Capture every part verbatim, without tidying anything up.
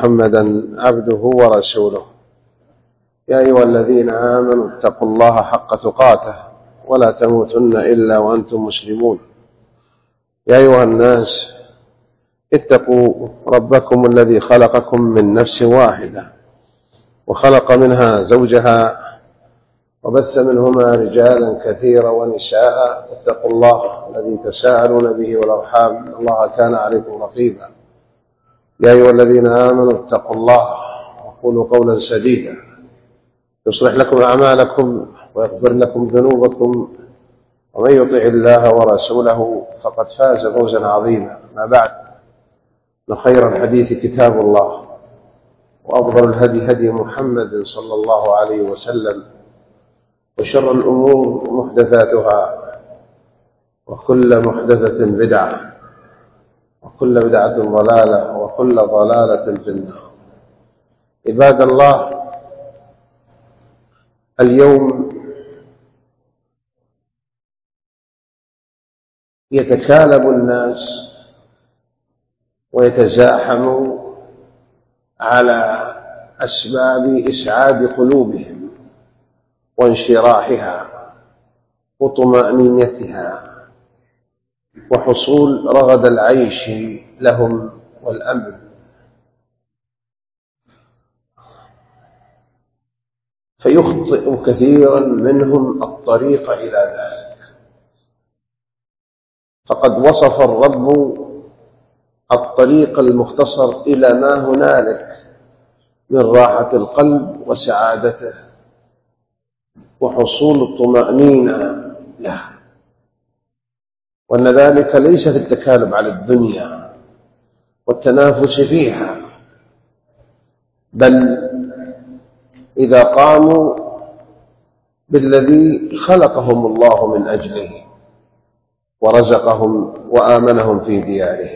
محمدا عبده ورسوله. يا أيها الذين آمنوا اتقوا الله حق تقاته ولا تموتن إلا وأنتم مسلمون. يا أيها الناس اتقوا ربكم الذي خلقكم من نفس واحدة وخلق منها زوجها وبث منهما رجالا كثيرا ونساء. اتقوا الله الذي تساءلون به والأرحام إن الله كان عليكم رقيبا. يا أيها الذين آمنوا اتقوا الله وقولوا قولا سديدا يصلح لكم أعمالكم ويغفر لكم ذنوبكم، ومن يطع الله ورسوله فقد فاز فوزا عظيما. ما بعد، خير الحديث كتاب الله، وأفضل الهدي هدي محمد صلى الله عليه وسلم، وشر الأمور محدثاتها، وكل محدثة بدعة، وكل بدعة ضلالة، وكل ضلالة في النار. عباد الله، اليوم يتكالب الناس ويتزاحم على أسباب إسعاد قلوبهم وانشراحها وطمأنينتها وحصول رغد العيش لهم والأمن. فيخطئ كثيرا منهم الطريق إلى ذلك، فقد وصف الرب الطريق المختصر إلى ما هنالك من راحة القلب وسعادته وحصول الطمأنينة له، وأن ذلك ليس في التكالب على الدنيا والتنافس فيها، بل إذا قاموا بالذي خلقهم الله من أجله ورزقهم وآمنهم في ديارهم.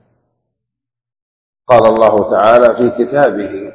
قال الله تعالى في كتابه: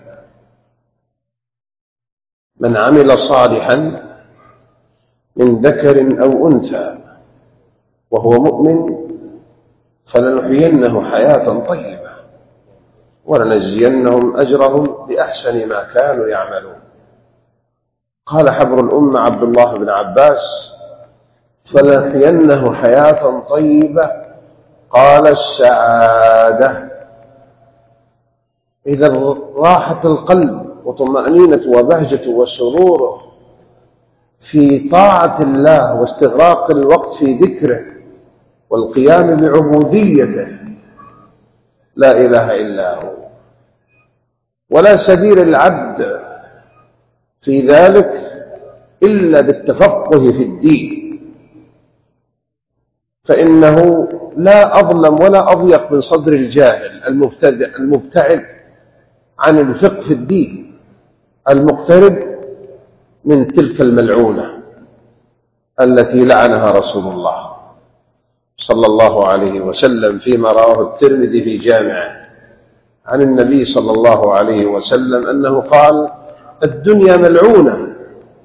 من عمل صالحا من ذكر أو أنثى وهو مؤمن فلنحيينه حياة طيبة ولنجزينهم أجرهم بأحسن ما كانوا يعملون. قال حبر الأمة عبد الله بن عباس: فلنحيينه حياة طيبة، قال السعادة. إذا راحة القلب وطمأنينة وبهجة وسروره في طاعة الله واستغراق الوقت في ذكره والقيام بعبوديته لا إله إلا هو، ولا سبيل العبد في ذلك إلا بالتفقه في الدين، فإنه لا أظلم ولا أضيق من صدر الجاهل المبتدع المبتعد عن الفقه في الدين المقترب من تلك الملعونة التي لعنها رسول الله صلى الله عليه وسلم فيما رواه الترمذي في جامعه عن النبي صلى الله عليه وسلم أنه قال: الدنيا ملعونة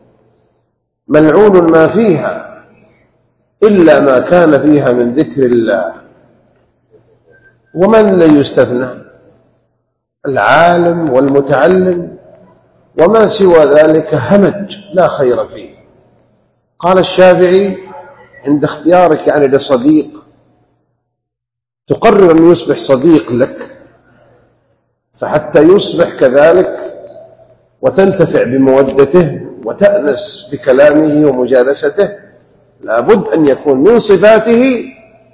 ملعون ما فيها إلا ما كان فيها من ذكر الله. ومن لا يستثنى؟ العالم والمتعلم، وما سوى ذلك همج لا خير فيه. قال الشافعي: عند اختيارك يعني لصديق تقرر أن يصبح صديق لك، فحتى يصبح كذلك وتنتفع بمودته وتأنس بكلامه ومجالسته لابد أن يكون من صفاته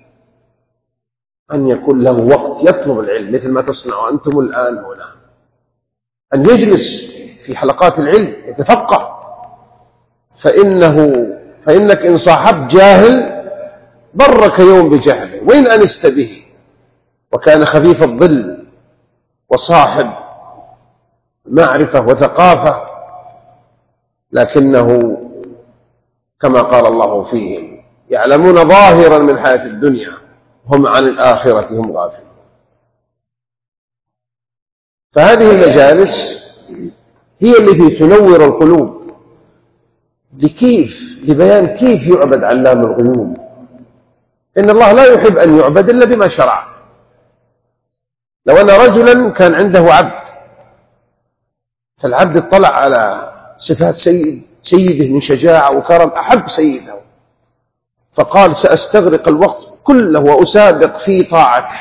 أن يكون له وقت يطلب العلم، مثل ما تصنعوا أنتم الآن هنا، أن يجلس في حلقات العلم يتفقه، فإنه فإنك إن صاحبت جاهل ضرك يوم بجهله وإن أنست به وكان خفيف الظل وصاحب معرفة وثقافة، لكنه كما قال الله فيهم: يعلمون ظاهرا من حياة الدنيا هم عن الآخرة هم غافلون. فهذه المجالس هي التي تنور القلوب لكيف لبيان كيف يعبد علام الغيوب. إن الله لا يحب أن يعبد إلا بما شرع. لو أن رجلا كان عنده عبد فالعبد اطلع على صفات سيد سيده من شجاعة وكرم، أحب سيده، فقال سأستغرق الوقت كله وأسابق في طاعته،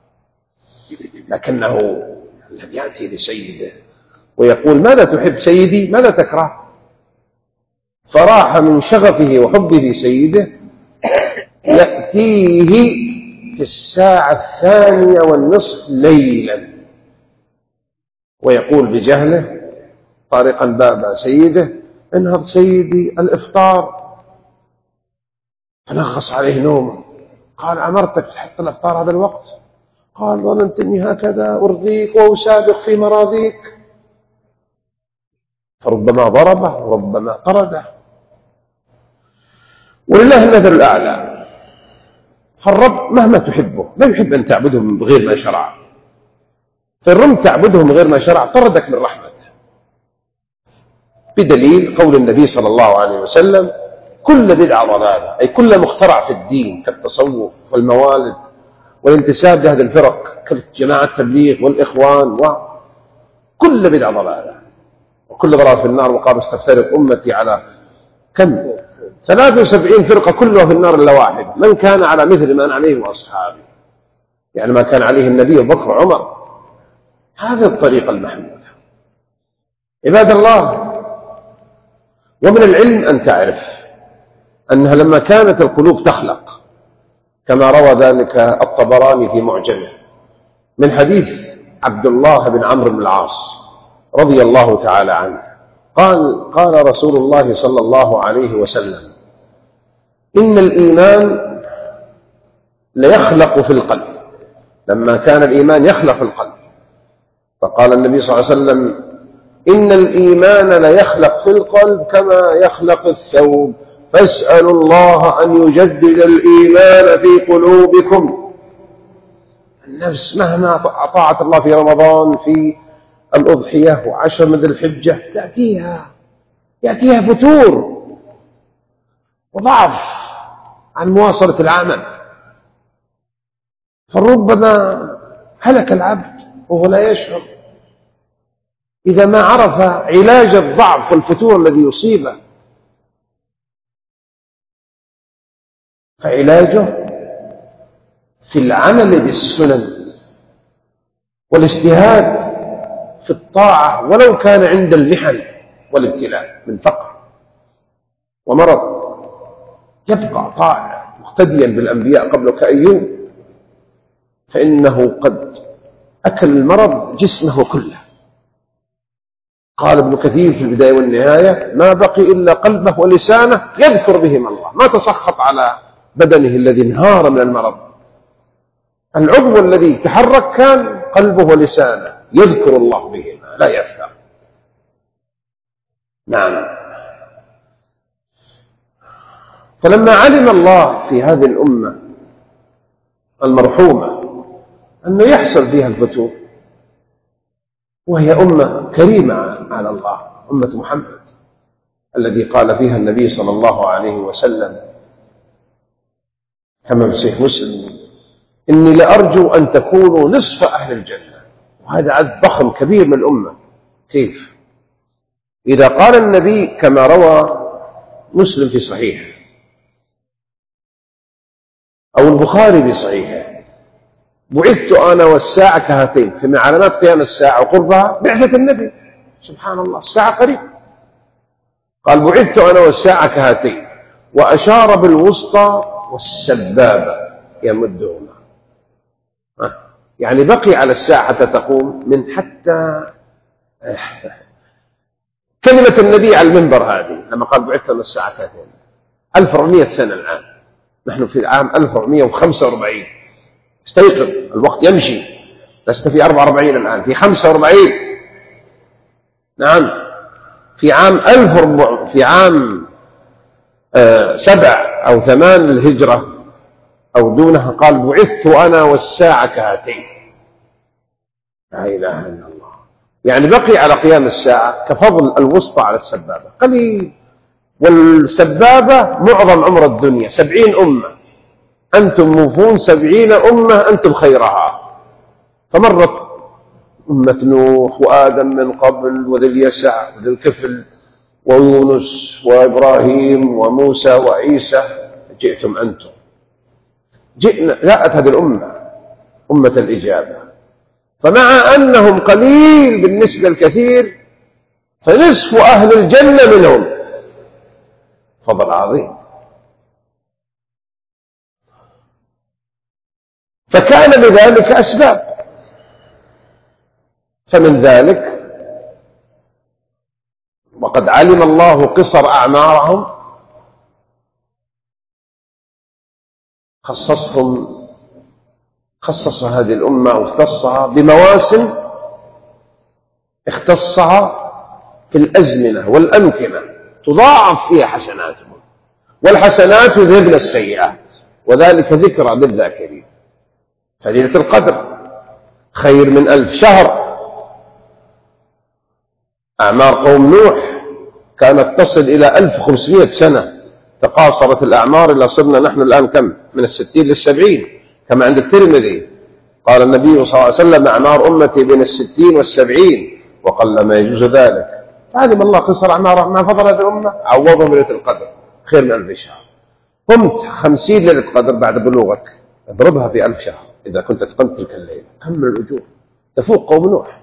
لكنه لم يأتي لسيده ويقول ماذا تحب سيدي ماذا تكره، فراح من شغفه وحبه لسيده يأتيه في الساعة الثانية والنصف ليلا ويقول بجهله طارقا باب سيده انهض سيدي الإفطار، فنغص عليه نومه، قال أمرتك تحط الإفطار هذا الوقت؟ قال ظننت أني هكذا أرضيك وأسابق في مراضيك، فربما ضربه وربما طرده. ولله المثل الأعلى، فالرب مهما تحبه لا يحب أن تعبده بغير ما شرع، فالرب تعبده من غير ما شرع طردك من رحمته، بدليل قول النبي صلى الله عليه وسلم كل بدعة ضلالة، أي كل مخترع في الدين كالتصوف والموالد والانتساب لهذه الفرق كجماعة التبليغ والإخوان، وكل بدعة ضلالة وكل ضلال في النار. وقال استفترق أمتي على كم ثلاث وسبعين فرقة كلها في النار إلا واحد، من كان على مثل ما أنا عليه وأصحابي، يعني ما كان عليه النبي وبكر وعمر. هذه الطريقة المحمودة. عباد الله، ومن العلم أن تعرف أنها لما كانت القلوب تخلق كما روى ذلك الطبراني في معجمه من حديث عبد الله بن عمرو بن العاص رضي الله تعالى عنه قال قال رسول الله صلى الله عليه وسلم إن الإيمان ليخلق في القلب، لما كان الإيمان يخلق في القلب، فقال النبي صلى الله عليه وسلم إن الإيمان ليخلق في القلب كما يخلق الثوب، فاسألوا الله أن يجدد الإيمان في قلوبكم. النفس مهما أطاعت الله في رمضان في الأضحية وعشر من ذي الحجة تأتيها يأتيها فتور وضعف عن مواصلة العمل، فربما هلك العبد وهو لا يشعر إذا ما عرف علاج الضعف والفتور الذي يصيبه. فعلاجه في العمل بالسنن والاجتهاد في الطاعة ولو كان عند المحن والابتلاء من فقر ومرض، يبقى طائع مقتديا بالأنبياء قبل كأيوب، فإنه قد أكل المرض جسمه كله. قال ابن كثير في البداية والنهاية ما بقي إلا قلبه ولسانه يذكر بهما الله، ما تسخط على بدنه الذي انهار من المرض، العضو الذي تحرك كان قلبه ولسانه يذكر الله بهما لا يفتر. نعم. فلما علم الله في هذه الأمة المرحومة أنه يحصل فيها الفتور، وهي أمة كريمة على الله، أمة محمد الذي قال فيها النبي صلى الله عليه وسلم كما في صحيح مسلم إني لأرجو أن تكونوا نصف أهل الجنة، وهذا عدد ضخم كبير من الأمة. كيف؟ إذا قال النبي كما روى مسلم في صحيحه أو البخاري في صحيحه بعثت أنا والساعة كهاتين، فمن علامات قيام الساعة وقربها بعثة النبي، سبحان الله الساعة قريب، قال بعثت أنا والساعة كهاتين، وأشار بالوسطى والسبابة يمدهما، يعني بقي على الساعة حتى تقوم من حتى كلمة النبي على المنبر هذه لما قال بعثت أنا الساعة كهاتين ألف وأربعمائة سنة الآن، نحن في العام ألف وأربعمائة وخمسة وأربعين، استيقظ الوقت يمشي، لست في أربعة وأربعين الآن، في خمسة وأربعين. نعم، في عام ألف وربع في عام آه سبع أو ثمان الهجرة أو دونها قال بعثت أنا والساعة كهاتين. لا إله إلا الله، يعني بقي على قيام الساعة كفضل الوسطى على السبابة قليل، والسبابة معظم عمر الدنيا سبعين أمة، أنتم موفون سبعين أمة أنتم خيرها، فمرت أمة نوح وآدم من قبل وذي اليسع وذي الكفل ويونس وإبراهيم وموسى وعيسى، جئتم أنتم. جئنا، جاءت هذه الأمة أمة الإجابة، فمع أنهم قليل بالنسبة الكثير فنصف أهل الجنة منهم، فضل عظيم. فكان لذلك أسباب، فمن ذلك وقد علم الله قصر أعمارهم خصصهم خصص هذه الأمة واختصها بمواسم اختصها في الأزمنة والأمكنة تضاعف فيها حسناتهم، والحسنات يذهبن السيئات، وذلك ذكرى للذاكرين. فليلة القدر خير من ألف شهر. أعمار قوم نوح كانت تصل إلى ألف وخمسمائة سنة، تقاصرت الأعمار إلى صرنا نحن الآن كم؟ من الستين للسبعين، كما عند الترمذي قال النبي صلى الله عليه وسلم: أعمار أمتي بين الستين والسبعين وقل ما يجوز ذلك. فعلم الله قصر أعمارهم، ما فضل هذه الأمة عوضهم ليلة القدر خير من ألف شهر. قمت خمسين ليلة قدر بعد بلوغك، اضربها في ألف شهر إذا كنت تقمت تلك الليلة، كم من الأجور تفوق قوم نوح.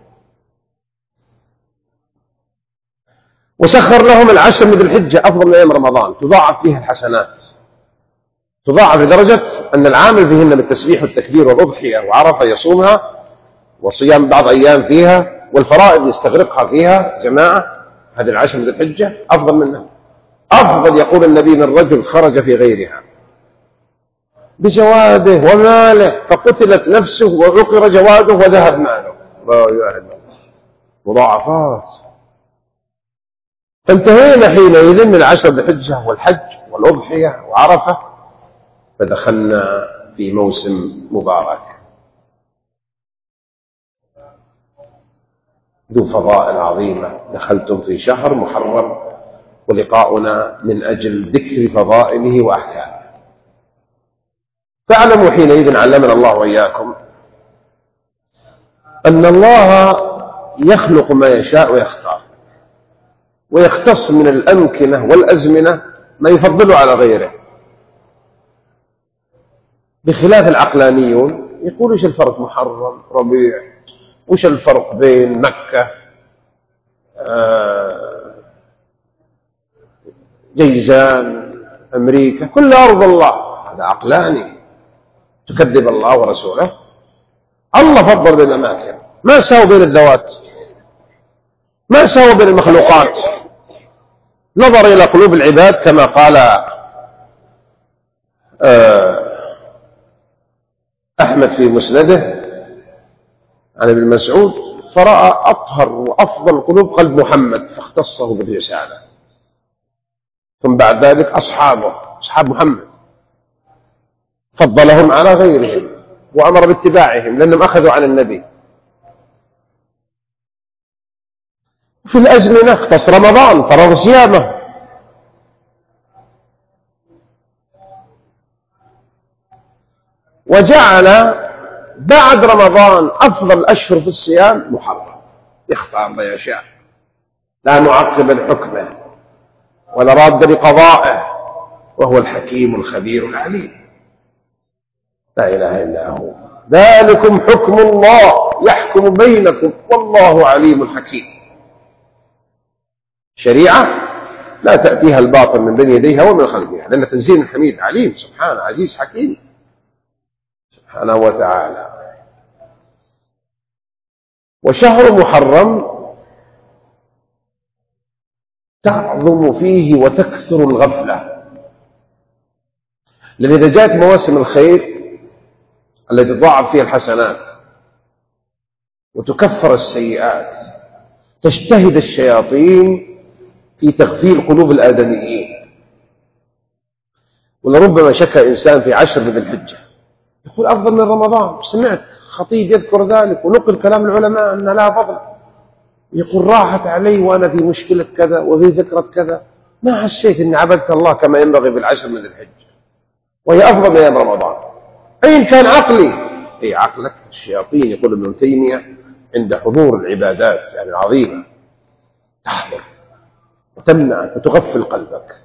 وسخر لهم العشر من ذي الحجة أفضل من أيام رمضان، تضاعف فيها الحسنات، تضاعف لدرجة أن العامل فيهن بالتسبيح والتكبير والأضحية وعرفة يصومها، وصيام بعض أيام فيها، والفرائض يستغرقها فيها جماعة. هذه العشر من ذي الحجة أفضل منها، أفضل يقول النبي من رجل خرج في غيرها بجواده وماله فقتلت نفسه وعقر جواده وذهب ماله. لا إله إلا الله، مضاعفات. فانتهينا حينئذ من العشر بالحجة والحج والأضحية وعرفة، فدخلنا في موسم مبارك ذو فضائل عظيمة. دخلتم في شهر محرم، ولقاؤنا من أجل ذكر فضائله وأحكامه. فاعلموا حينئذ علمنا الله وإياكم أن الله يخلق ما يشاء ويختار، ويختص من الأمكنة والأزمنة ما يفضل على غيره، بخلاف العقلانيون يقول: إيش الفرق محرم ربيع، وإيش الفرق بين مكة آه جيزان أمريكا، كل أرض الله. هذا عقلاني، تكذب الله ورسوله. الله فضل بين الأماكن، ما ساوى بين الذوات، ما ساوى بين المخلوقات، نظر إلى قلوب العباد كما قال أحمد في مسنده عن ابن مسعود: فرأى أطهر وأفضل قلوب قلب محمد فاختصه بالرسالة، ثم بعد ذلك أصحابه أصحاب محمد فضلهم على غيرهم وأمر باتباعهم لأنهم أخذوا عن النبي. في الأزمنة اختص رمضان فرض صيامه، وجعل بعد رمضان أفضل أشهر في الصيام محرم، يختار ما يشاء، لا معقب لحكمه ولا راد لقضائه، وهو الحكيم الخبير العليم. لا إله إلا هو. ذلكم حكم الله يحكم بينكم والله عليم حكيم. شريعة لا تأتيها الباطل من بين يديها ومن خلفها، لأن تنزيل حميد عليم سبحانه عزيز حكيم سبحانه وتعالى. وشهر محرم تعظم فيه وتكثر الغفلة، لأن إذا جاءت مواسم الخير التي تضاعف فيها الحسنات وتكفر السيئات، تجتهد الشياطين في تغفيل قلوب الآدميين. ولربما شكى إنسان في عشر ذي الحجة يقول: أفضل من رمضان، سمعت خطيب يذكر ذلك ونقل كلام العلماء أن لها فضل، يقول: راحت علي وأنا في مشكلة كذا وفي ذكرى كذا، ما حسيت أني عبدت الله كما ينبغي بالعشر من ذي الحجة، وهي أفضل من أيام رمضان. أين كان عقلي؟ أي عقلك. الشياطين يقول ابن تيمية: عند حضور العبادات يعني العظيمة تحضر وتمنعك وتغفل قلبك.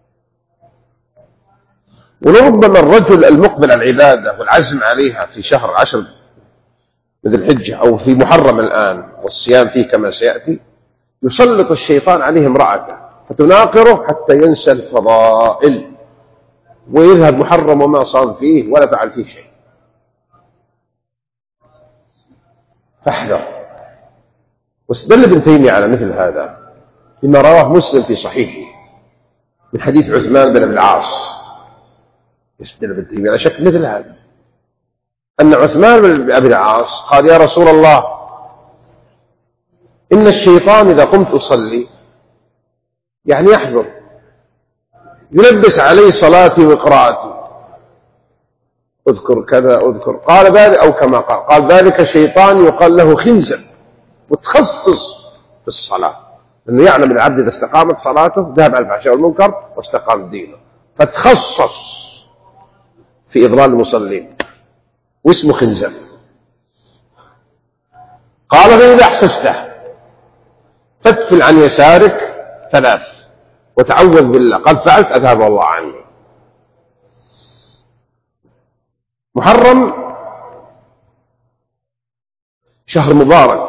ولربما الرجل المقبل على العبادة والعزم عليها في شهر عشر من ذي الحجة أو في محرم الآن والصيام فيه كما سيأتي، يسلط الشيطان عليه امرأته فتناقره حتى ينسى الفضائل ويذهب محرم وما صام فيه ولا فعل فيه شيء. فاحذر. واستدل ابن تيمية على مثل هذا بما رواه مسلم في صحيحه من حديث عثمان بن أبي العاص. يستدل ابن تيمية على شك مثل هذا، أن عثمان بن أبي العاص قال: يا رسول الله، إن الشيطان إذا قمت أصلي يعني يحضر يلبس علي صلاتي وقراءتي، اذكر كذا اذكر، قال ذلك أو كما قال قال ذلك شيطان يقال له خنزب، متخصص في الصلاة، لأنه يعلم العبد إذا استقامت صلاته ذهب عن الفحشاء والمنكر واستقام دينه، فتخصص في إضلال المصلين واسمه خنزب. قال: فإذا أحسسته فاتفل عن يسارك ثلاث وتعوذ بالله، قد فعلت أذهب الله عني. محرم شهر مبارك،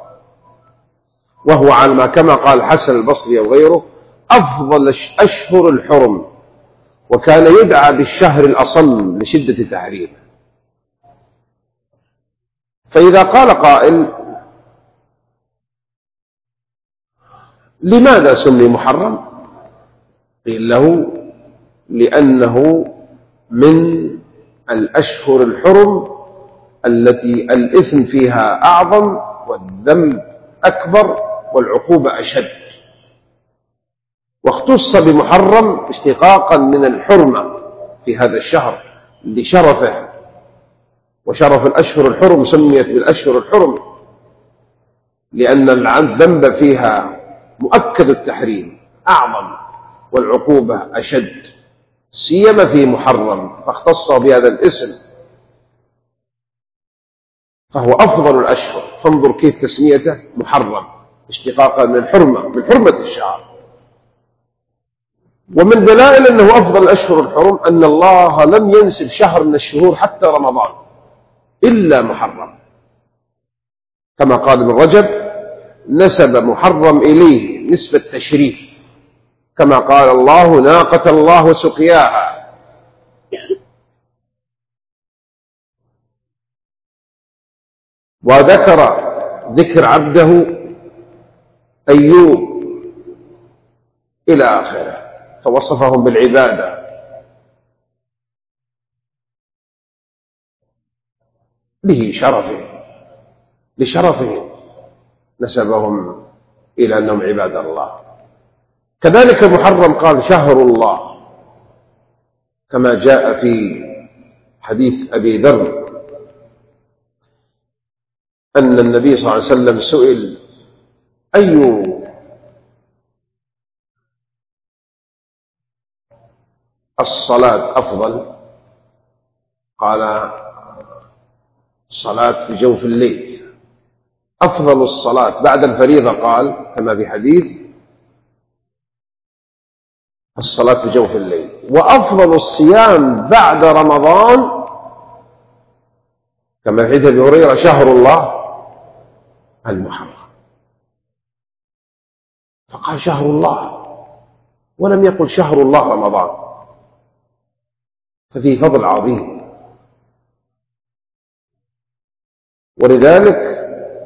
وهو على ما كما قال الحسن البصري وغيره أفضل أشهر الحرم، وكان يدعى بالشهر الأصم لشدة تحريمه. فإذا قال قائل: لماذا سمي محرم؟ قيل له: لأنه من الأشهر الحرم التي الإثم فيها أعظم والذنب أكبر والعقوبة أشد، واختص بمحرم اشتقاقا من الحرمة في هذا الشهر لشرفه، وشرف الأشهر الحرم سميت بالأشهر الحرم لأن الذنب فيها مؤكد التحريم أعظم والعقوبة أشد، سيما في محرم فاختص بهذا الاسم، فهو أفضل الأشهر. فانظر كيف تسميته محرم اشتقاقا من الحرمة من حرمة الشهر. ومن دلائل أنه أفضل الأشهر الحرم أن الله لم ينسب شهر من الشهور حتى رمضان إلا محرم، كما قال ابن رجب: نسب محرم إليه نسبة تشريف، كما قال الله: ناقة الله وسقياها. وذكر ذكر عبده أيوب إلى آخره، فوصفهم بالعبادة. به شرفه لشرفهم نسبهم إلى أنهم عباد الله. كذلك محرم قال شهر الله، كما جاء في حديث أبي ذر أن النبي صلى الله عليه وسلم سئل: أي الصلاة أفضل؟ قال: الصلاة في جوف الليل. أفضل الصلاة بعد الفريضة قال كما في حديث الصلاة في جوف الليل. وأفضل الصيام بعد رمضان كما في حديث أبي هريرة شهر الله المحرم. فقال شهر الله ولم يقل شهر الله رمضان، ففيه فضل عظيم. ولذلك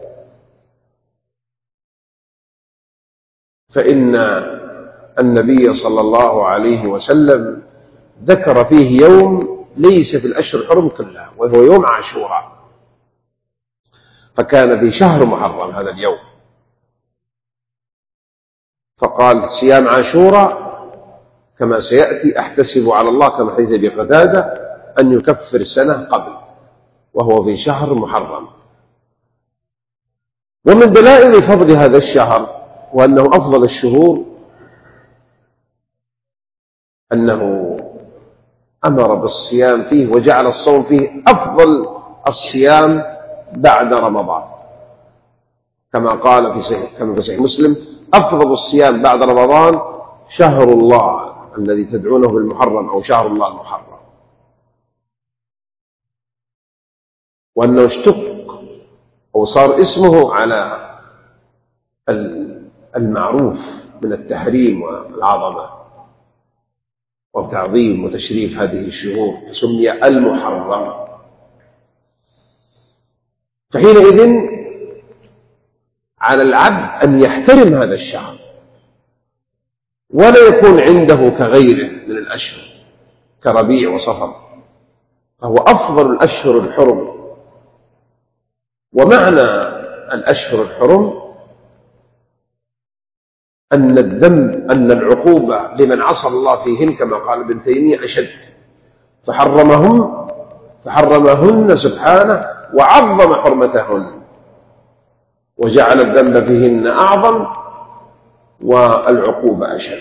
فإن النبي صلى الله عليه وسلم ذكر فيه يوم ليس في الأشهر الحرم كلها، وهو يوم عاشوراء، فكان في شهر محرم هذا اليوم، فقال: صيام عاشوراء كما سيأتي أحتسب على الله كما حديث أبي قتادة أن يكفر سنة قبل، وهو في شهر محرم. ومن دلائل فضل هذا الشهر وأنه أفضل الشهور أنه أمر بالصيام فيه وجعل الصوم فيه أفضل الصيام بعد رمضان، كما قال في صحيح كما في صحيح مسلم: أفضل الصيام بعد رمضان شهر الله الذي تدعونه بالمحرم، أو شهر الله المحرم. وأنه اشتق أو صار اسمه على المعروف من التحريم والعظمة وتعظيم وتشريف هذه الشهور، سمي المحرم. فحينئذ على العبد أن يحترم هذا الشهر ولا يكون عنده كغيره من الأشهر كربيع وصفر، فهو أفضل الأشهر الحرم. ومعنى الأشهر الحرم أن الذنب أن العقوبة لمن عصى الله فيهن كما قال ابن تيمية أشد، فحرمهم فحرمهن سبحانه وعظم حرمتهن، وجعل الذنب فيهن أعظم والعقوبة أشد.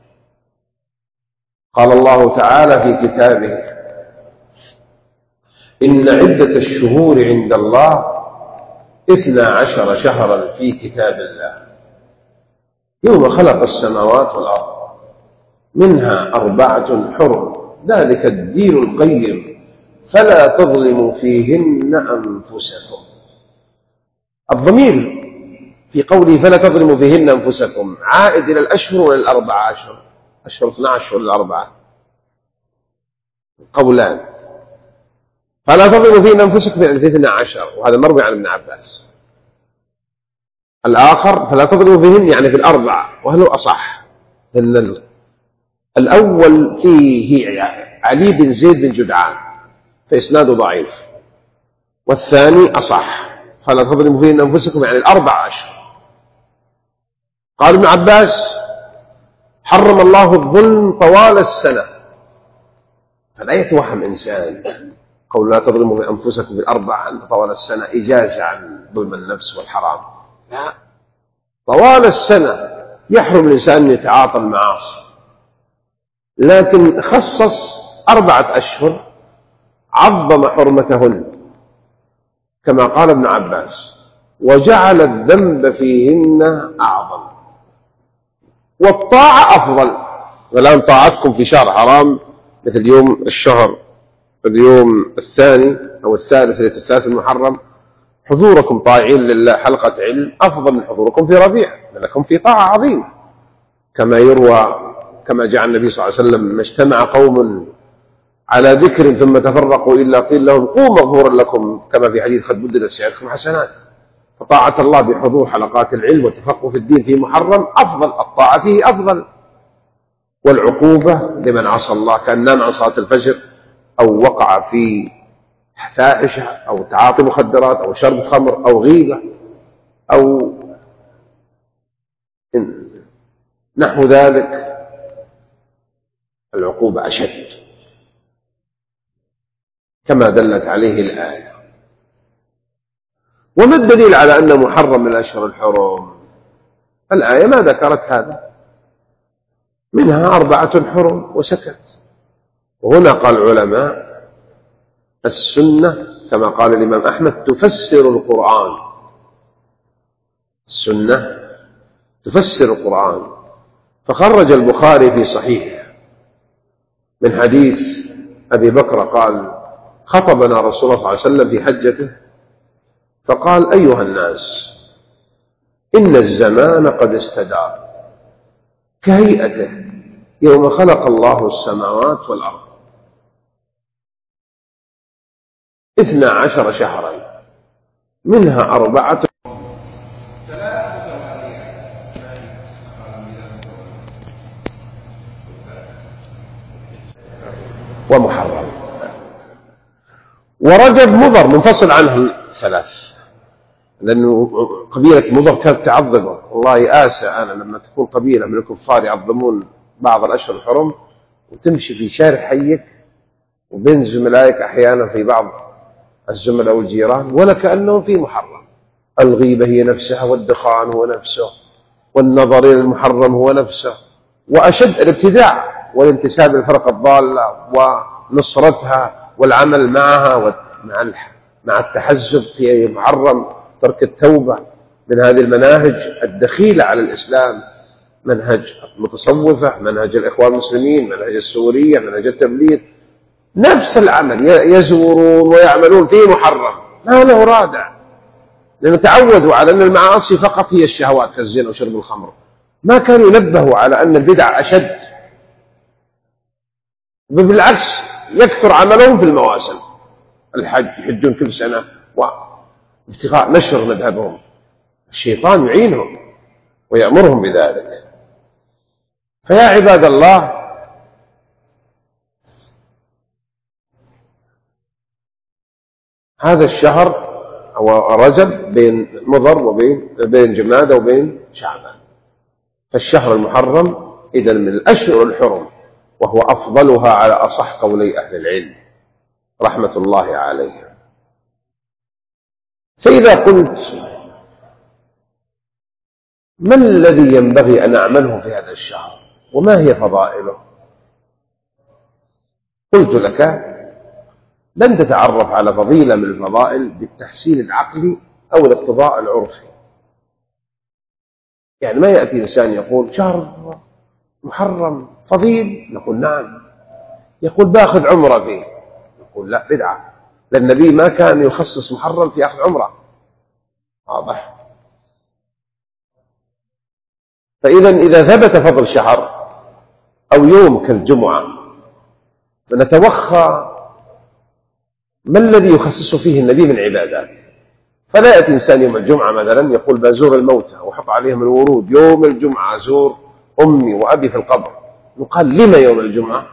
قال الله تعالى في كتابه: إن عدة الشهور عند الله اثنا عشر شهرا في كتاب الله يوم خلق السماوات والأرض منها أربعة حرم ذلك الدين القيم فلا تظلموا فيهن أنفسكم. الضمير في قوله فلا تظلموا فيهن أنفسكم عائد إلى الأشهر ولا الأربعة أشهر؟ أشهر اثنا عشر ولا الأربعة؟ قولان. فلا تظلموا فيهن أنفسكم يعني في اثنا عشر، وهذا مروي عن ابن عباس. الآخر فلا تظلموا فيهن يعني في الأربعة، وهل هو أصح؟ لأن الأول فيه علي بن زيد بن جدعان فإسناده ضعيف، والثاني أصح فلا تظلموا فيهن أنفسكم يعني الأربع أشهر. قال ابن عباس: حرم الله الظلم طوال السنة. فلا يتوهم إنسان قول لا تظلموا أنفسكم بالأربع أن طوال السنة إجازة عن ظلم النفس والحرام، لا، طوال السنة يحرم الإنسان أن يتعاطى المعاصي، لكن خصص أربعة أشهر عظم حرمتهن كما قال ابن عباس: وجعل الذنب فيهن أعظم. والطاعة أفضل. والآن طاعتكم في شهر حرام مثل يوم الشهر اليوم الثاني أو الثالث ليلة الثالث المحرم، حضوركم طاعين لله حلقة علم أفضل من حضوركم في ربيع، لأنكم في طاعة عظيمة. كما يروى كما جاء النبي صلى الله عليه وسلم: ما اجتمع قوم على ذكر ثم تفرقوا إلا قيل لهم قوموا مغفورا لكم، كما في حديث قد بدلت سيئاتكم حسنات. فطاعة الله بحضور حلقات العلم والتفقه في الدين في محرم أفضل، الطاعة فيه أفضل. والعقوبة لمن عصى الله كان نام عن صلاة الفجر أو وقع في فاحشة أو تعاطي مخدرات أو شرب خمر أو غيبة أو نحو ذلك، العقوبة أشد كما دلت عليه الآية. وما الدليل على أن محرم من الأشهر الحرم؟ الآية ما ذكرت هذا، منها أربعة حرم وسكت. وهنا قال العلماء: السنة كما قال الإمام أحمد تفسر القرآن، السنة تفسر القرآن. فخرج البخاري في صحيحه من حديث أبي بكر قال: خطبنا رسول الله صلى الله عليه وسلم في حجته فقال: أيها الناس، إن الزمان قد استدار كهيئته يوم خلق الله السماوات والأرض اثنا عشر شهرا منها أربعة ومحرم. ورجب مضر منفصل عنه ثلاث، لأنه قبيلة مضر كانت تعظمه. والله آسى أنا لما تكون قبيلة من الكفار يعظمون بعض الأشهر الحرم وتمشي في شارع حيك وبين زملائك أحيانا في بعض الزملاء والجيران ولا كأنه في محرم. الغيبة هي نفسها، والدخان هو نفسه، والنظر إلى المحرم هو نفسه، وأشد الابتداع والانتساب للفرق الضالة ونصرتها والعمل معها مع مع التحزب في محرم، ترك التوبة من هذه المناهج الدخيلة على الإسلام، منهج المتصوفة، منهج الإخوان المسلمين، منهج السورية، منهج التبليغ، نفس العمل، يزورون ويعملون فيه محرم، ما له رادع، لأنه تعودوا على أن المعاصي فقط هي الشهوات كالزنا وشرب الخمر، ما كانوا ينبهوا على أن البدع أشد، بالعكس يكثر عملهم في المواسم، الحج، يحجون كل سنة وابتغاء نشر مذهبهم، الشيطان يعينهم ويأمرهم بذلك. فيا عباد الله، هذا الشهر أو رجب بين مضر وبين بين جمادى وبين شعبان، فالشهر المحرم إذا من الأشهر الحرم، وهو أفضلها على أصح قولي أهل العلم رحمة الله عليهم. فإذا قلت ما الذي ينبغي أن أعمله في هذا الشهر وما هي فضائله؟ قلت لك لن تتعرف على فضيلة من الفضائل بالتحسين العقلي أو الاقتضاء العرفي. يعني ما يأتي إنسان يقول شهر محرم فضيل، نقول نعم، يقول باخذ عمرة فيه، نقول لا، بدعة، لأن النبي ما كان يخصص محرم في أخذ عمرة، واضح؟ فإذا إذا ثبت فضل شهر أو يوم كالجمعة فنتوخى ما الذي يخصص فيه النبي من عبادات. فلا يأتي إنسان يوم الجمعة مثلا يقول بزور الموتى وحط عليهم الورود، يوم الجمعة أزور أمي وأبي في القبر، يقال لما يوم الجمعة؟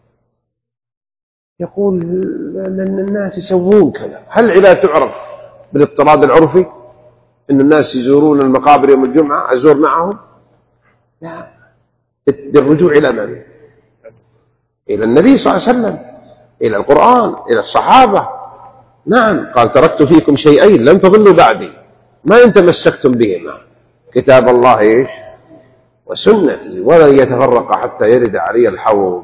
يقول لأن الناس يسوون كذا. هل العبادة تعرف بالاضطراد العرفي أن الناس يزورون المقابر يوم الجمعة أزور معهم؟ لا، بالرجوع إلى من؟ إلى النبي صلى الله عليه وسلم، إلى القرآن، إلى الصحابة. نعم، قال تركت فيكم شيئين لن تضلوا بعدي ما إن تمسكتم بهما، كتاب الله إيش وسنتي، ولن يتفرق حتى يرد علي الحوض.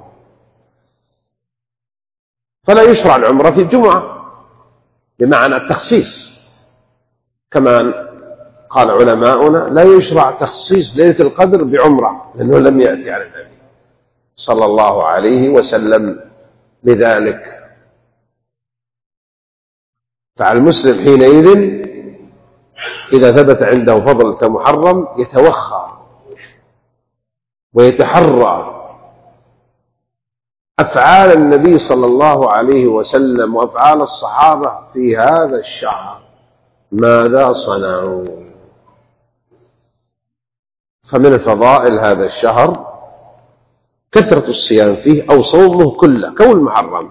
فلا يشرع العمرة في الجمعة بمعنى التخصيص، كما قال علماؤنا لا يشرع تخصيص ليلة القدر بعمرة لأنه لم يأتي على النبي صلى الله عليه وسلم بذلك. فعلى المسلم حينئذ إذا ثبت عنده فضل كمحرم يتوخى ويتحرى أفعال النبي صلى الله عليه وسلم وأفعال الصحابة في هذا الشهر ماذا صنعوا. فمن الفضائل هذا الشهر كثرة الصيام فيه أو صومه كله كون محرم،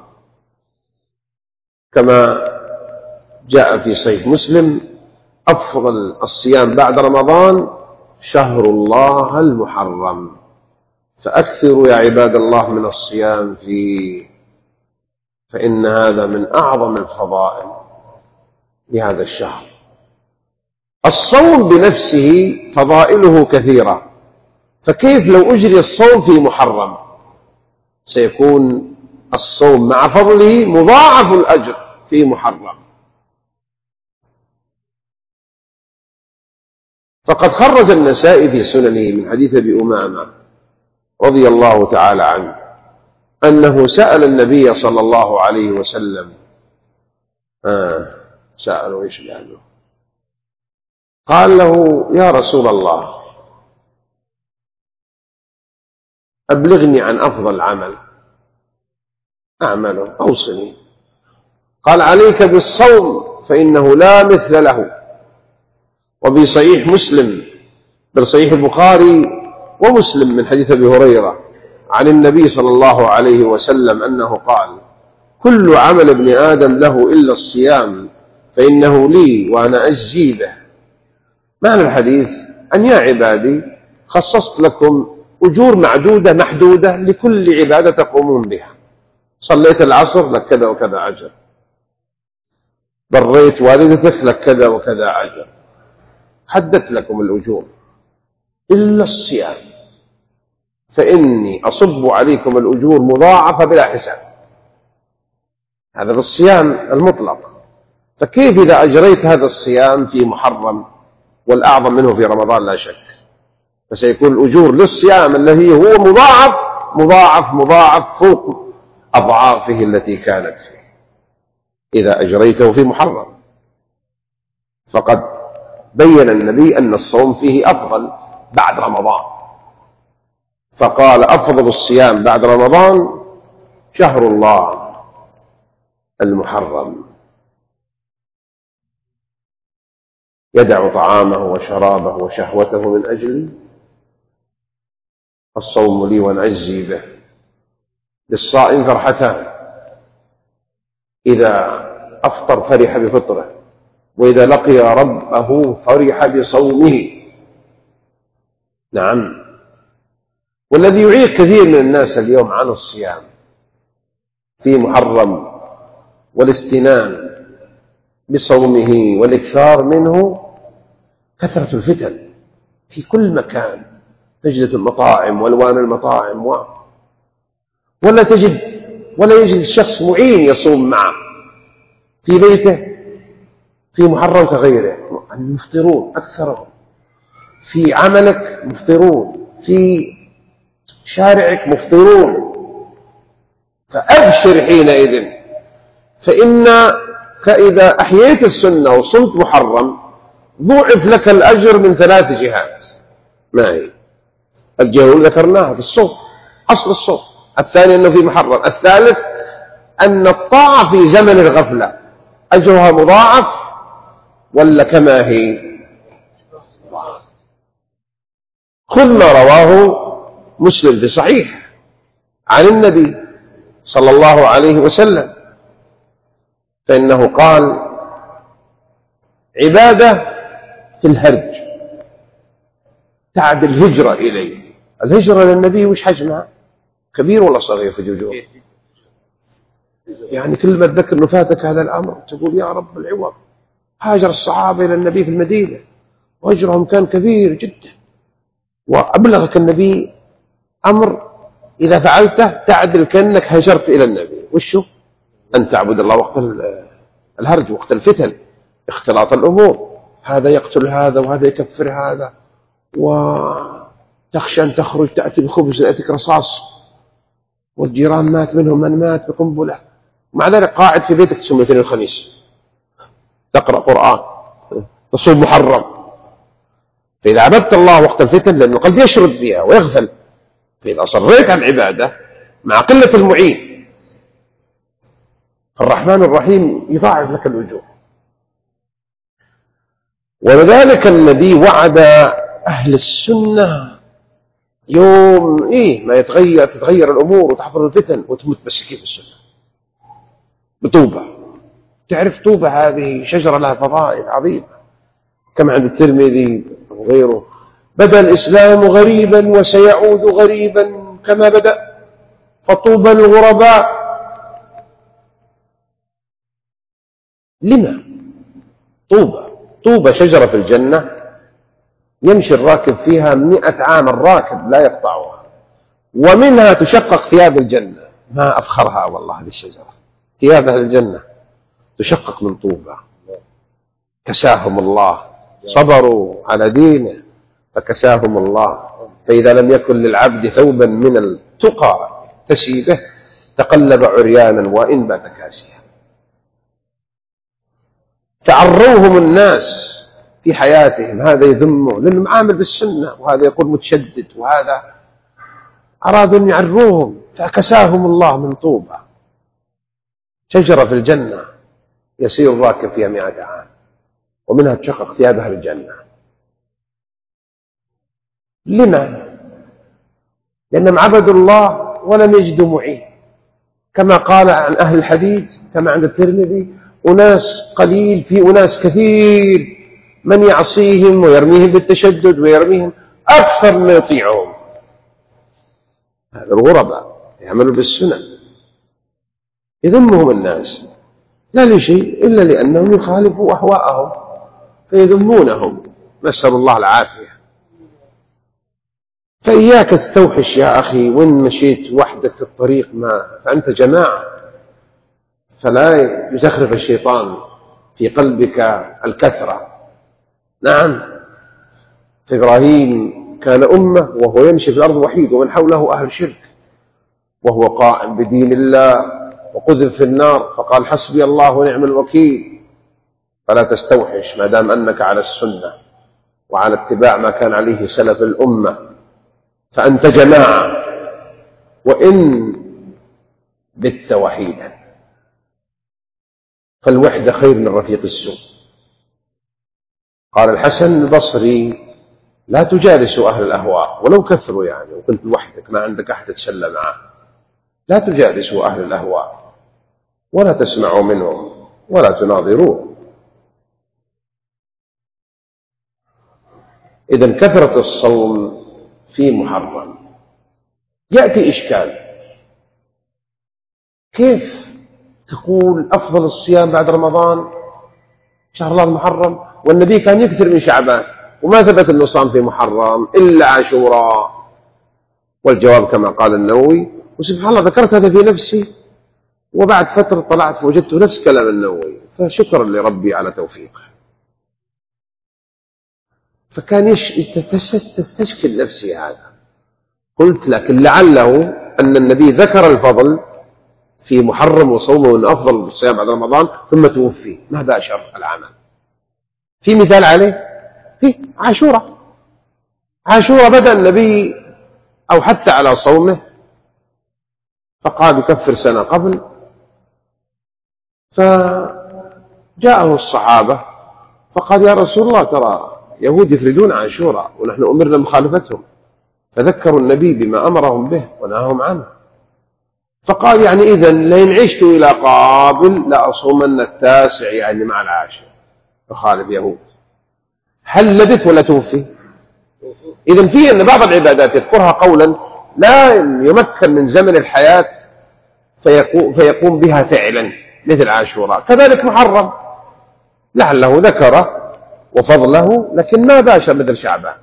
كما جاء في صحيح مسلم أفضل الصيام بعد رمضان شهر الله المحرم، فأكثروا يا عباد الله من الصيام فيه، فإن هذا من أعظم الفضائل لهذا الشهر. الصوم بنفسه فضائله كثيرة، فكيف لو أجري الصوم في محرم؟ سيكون الصوم مع فضله مضاعف الأجر في محرم. فقد خرج النسائي في سننه من حديث أبي أمامة رضي الله تعالى عنه أنه سأل النبي صلى الله عليه وسلم، آه سأله إيش قال له؟ قال له يا رسول الله أبلغني عن أفضل عمل أعمله، أوصني. قال عليك بالصوم فإنه لا مثل له. وفي صحيح مسلم بل صحيح البخاري ومسلم من حديث أبي هريرة عن النبي صلى الله عليه وسلم أنه قال كل عمل ابن آدم له إلا الصيام فإنه لي وأنا أجزي به. معنى الحديث أن يا عبادي خصصت لكم أجور معدودة محدودة لكل عبادة تقومون بها. صليت العصر لك كذا وكذا أجر، بريت والدتك لك كذا وكذا أجر، حددت لكم الأجور إلا الصيام فإني أصب عليكم الأجور مضاعفة بلا حساب. هذا بالصيام المطلق. فكيف إذا أجريت هذا الصيام في محرم والأعظم منه في رمضان لا شك، فسيكون الأجور للصيام الذي هو مضاعف مضاعف مضاعف فوق أضعافه التي كانت فيه إذا أجريته في محرم. فقد بين النبي أن الصوم فيه أفضل بعد رمضان، فقال أفضل الصيام بعد رمضان شهر الله المحرم، يدع طعامه وشرابه وشهوته من أجلي، الصوم لي وأنا أجزي به. للصائم فرحتان، إذا أفطر فرح بفطره، وإذا لقي ربه فرح بصومه. نعم. والذي يعيق كثير من الناس اليوم عن الصيام في محرم والاستنان بصومه والإكثار منه كثرة الفتن في كل مكان. تجد المطاعم والوان المطاعم و... ولا تجد ولا يجد الشخص معين يصوم معه في بيته في محرم كغيره. المفطرون أكثرهم، في عملك مفطرون، في شارعك مفطرون. فأبشر حينئذ، فإنك إذا أحييت السنة وصمت محرم ضوعف لك الأجر من ثلاث جهات. ما هي؟ الجهة ذكرناها في الصوم، أصل الصوم. الثاني أنه في محرم. الثالث أن الطاعة في زمن الغفلة أجرها مضاعف ولا كما هي؟ خذ ما رواه مسلم في صحيح عن النبي صلى الله عليه وسلم، فإنه قال: عبادة في الهرج تعدل هجرة إليه. الهجرة للنبي وش حجمها؟ كبير ولا صغير في جوجوه؟ يعني كل ما تذكر أنه فاتك هذا الأمر تقول يا رب العوض. هاجر الصحابة إلى النبي في المدينة وهجرهم كان كبير جدا، وأبلغك النبي أمر إذا فعلته تعدل كأنك هجرت إلى النبي. وشو؟ أن تعبد الله وقت الهرج، وقت الفتن، اختلاط الأمور، هذا يقتل هذا وهذا يكفر هذا، وتخشى أن تخرج تأتي بخبز يأتيك رصاص، والجيران مات منهم من مات بقنبلة، مع ذلك قاعد في بيتك تصوم الاثنين الخميس، تقرأ قرآن، تصوم محرم. فإذا عبدت الله وقت الفتن لأن القلب يشرد فيها ويغفل، فإذا صريت عن العبادة مع قلة المعين الرحمن الرحيم يضاعف لك الأجور. ولذلك النبي وعد أهل السنة يوم إيه ما يتغير تتغير الأمور وتحضر الفتن وتمتمسكين بالسنة بطوبة. تعرف طوبة هذه شجرة لها فضائل عظيمة كما عند الترمذي وغيره: بدأ الإسلام غريبا وسيعود غريبا كما بدأ، فطوبى للغرباء. لما؟ طوبة طوبة شجرة في الجنة يمشي الراكب فيها مئة عام، الراكب لا يقطعها، ومنها تشقق ثياب الجنة. ما أفخرها والله هذه الشجرة، ثياب أهل الجنة تشقق من طوبة. كساهم الله، صبروا على دينه فكساهم الله. فإذا لم يكن للعبد ثوبا من التقى تسي به تقلب عريانا وإن بات كاسيا. تعروهم الناس في حياتهم، هذا يذمه لأنه عامل بالسنة، وهذا يقول متشدد، وهذا أرادوا أن يعروهم فكساهم الله من طوبة، شجرة في الجنة يسير الراكب فيها مئة عام، ومنها تشقق ثياب أهل الجنة. لما؟ لأنهم عبدوا الله ولم يجدوا معين، كما قال عن أهل الحديث كما عند الترمذي: أناس قليل في أناس كثير، من يعصيهم ويرميهم بالتشدد ويرميهم أكثر من يطيعهم. هذا الغرباء يعملوا بالسنن، يذمهم الناس لا لشيء إلا لأنهم يخالفوا أهواءهم فيذمونهم، نسأل الله العافية. فإياك تستوحش يا أخي، وإن مشيت وحدك في الطريق ما فأنت جماعة، فلا يزخرف الشيطان في قلبك الكثرة. نعم، فإبراهيم كان أمة وهو يمشي في الأرض وحيد ومن حوله أهل شرك، وهو قائم بدين الله وقذف في النار فقال حسبي الله ونعم الوكيل. فلا تستوحش ما دام أنك على السنة وعلى اتباع ما كان عليه سلف الأمة، فأنت جماعة وإن بت وحيدا، فالوحدة خير من رفيق السوء. قال الحسن البصري لا تجالسوا أهل الأهواء ولو كثروا، يعني وكنت لوحدك ما عندك أحد تتسلى معه، لا تجالسوا أهل الأهواء ولا تسمعوا منهم ولا تناظروا. إذن كثرة الصوم في محرم. يأتي إشكال، كيف تقول أفضل الصيام بعد رمضان شهر الله المحرم والنبي كان يكثر من شعبان وما ثبت أنه صام في محرم إلا عاشوراء؟ والجواب كما قال النووي، وسبحان الله ذكرت هذا في نفسي وبعد فترة طلعت فوجدت نفس كلام النووي، فشكرا لربي على توفيقه. فكان يش... تستشكل نفسي هذا، قلت لكن لعله أن النبي ذكر الفضل في محرم وصومه من أفضل الصيام بعد رمضان ثم توفي ما باشر العمل. في مثال عليه في عاشوراء. عاشوراء بدأ النبي أو حتى على صومه فقال يكفر سنة قبل، فجاءه الصحابة فقال يا رسول الله ترى يهود يفردون عاشوراء ونحن أمرنا مخالفتهم، فذكروا النبي بما أمرهم به ونهاهم عنه، فقال يعني إذن لئن عشت إلى قابل لأصومن التاسع يعني مع العاشر، فخالف يهود. هل لبث ولا توفي؟ إذن في أن بعض العبادات يذكرها قولا لا يمكن من زمن الحياة فيقوم بها فعلا مثل عاشوراء، كذلك محرم لعله ذكره وفضله لكن ما باشر مثل شعبان.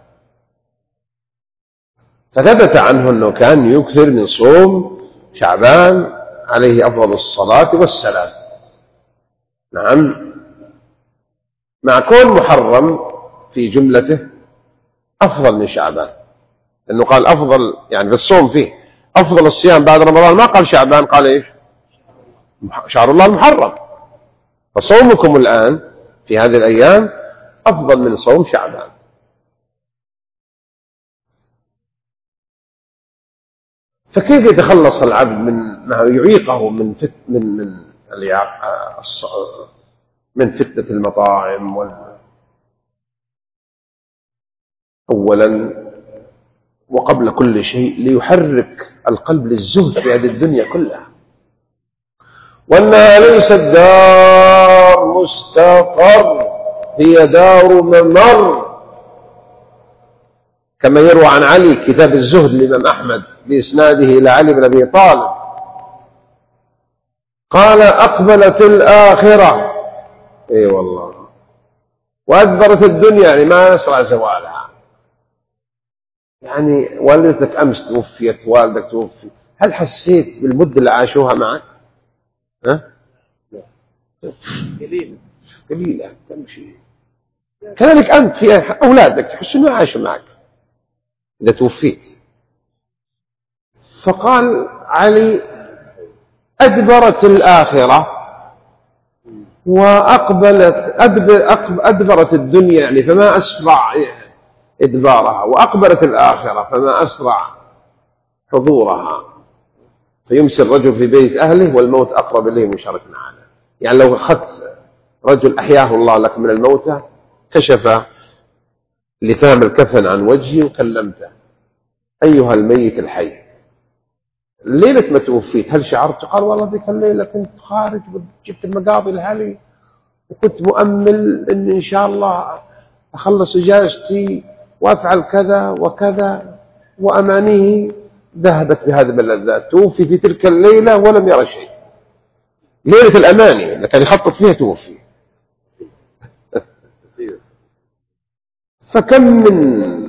فثبت عنه أنه كان يكثر من صوم شعبان عليه أفضل الصلاة والسلام. نعم، مع كون محرم في جملته أفضل من شعبان، لأنه قال أفضل يعني في الصوم فيه أفضل الصيام بعد رمضان، ما قال شعبان، قال إيش؟ شهر الله المحرم. فصومكم الآن في هذه الأيام أفضل من صوم شعبان. فكيف يتخلص العبد من ما يعيقه من فت من من من فتنة المطاعم وال أولا وقبل كل شيء ليحرك القلب للزهد في هذه الدنيا كلها، وأنها ليست دار مستقر، هي دار ممر، كما يروى عن علي كتاب الزهد للإمام أحمد بإسناده إلى علي بن أبي طالب قال أقبلت الآخرة إي والله وأدبرت الدنيا، يعني ما يسرع زوالها. يعني والدتك أمس توفيت، والدك توفي، هل حسيت بالمدة اللي عاشوها معك؟ ها؟ قليلة قليلة تمشي. كذلك أنت في أولادك تحس أنه عاشوا معك إذا توفيت. فقال علي أدبرت الآخرة وأقبلت أدبرت الدنيا، يعني فما أسرع إدبارها، وأقبلت الآخرة فما أسرع حضورها، فيمسي الرجل في بيت أهله والموت أقرب إليه من شرك نعاله. يعني لو أخذت رجل أحياه الله لك من الموتى كشف لثام الكفن عن وجهي وكلمته أيها الميت الحي ليلة ما توفيت هل شعرت؟ قال والله ذيك الليلة كنت خارج وجبت المقاضي لهالي وكنت مؤمل أن إن شاء الله أخلص إجازتي وأفعل كذا وكذا، وأمانيه ذهبت بهذه اللذات. توفي في تلك الليلة ولم يرى شيء، ليلة الأماني اللي كان يخطط فيها توفي. فكم من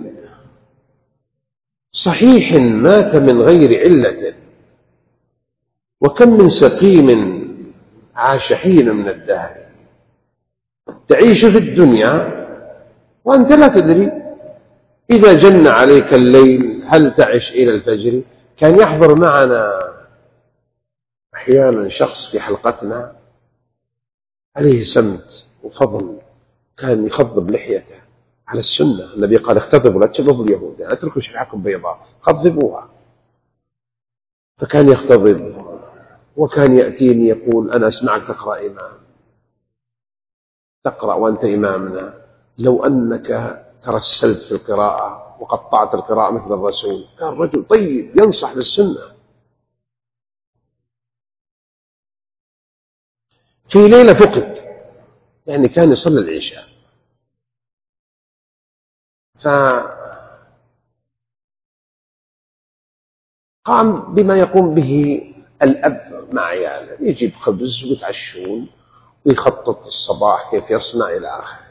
صحيح مات من غير علة، وكم من سقيم عاش حين من الدهر. تعيش في الدنيا وأنت لا تدري إذا جن عليك الليل هل تعش إلى الفجر. كان يحضر معنا أحيانا شخص في حلقتنا عليه سمت وفضل، كان يخضب لحيته على السنة. النبي قال اختضبوا لا تشبهوا اليهود، يعني اتركوا شرعكم بيضاء، خضبوها. فكان يختضب، وكان يأتيني يقول أنا أسمعك تقرأ إمام، تقرأ وأنت إمامنا، لو أنك ترسلت في القراءة وقطعت القراءة مثل الرسول. كان رجل طيب ينصح بالسنة. في ليلة فقد، يعني كان يصلي العشاء، فقام بما يقوم به الأب مع عياله، يجيب خبز ويتعشون ويخطط الصباح كيف يصنع إلى آخره.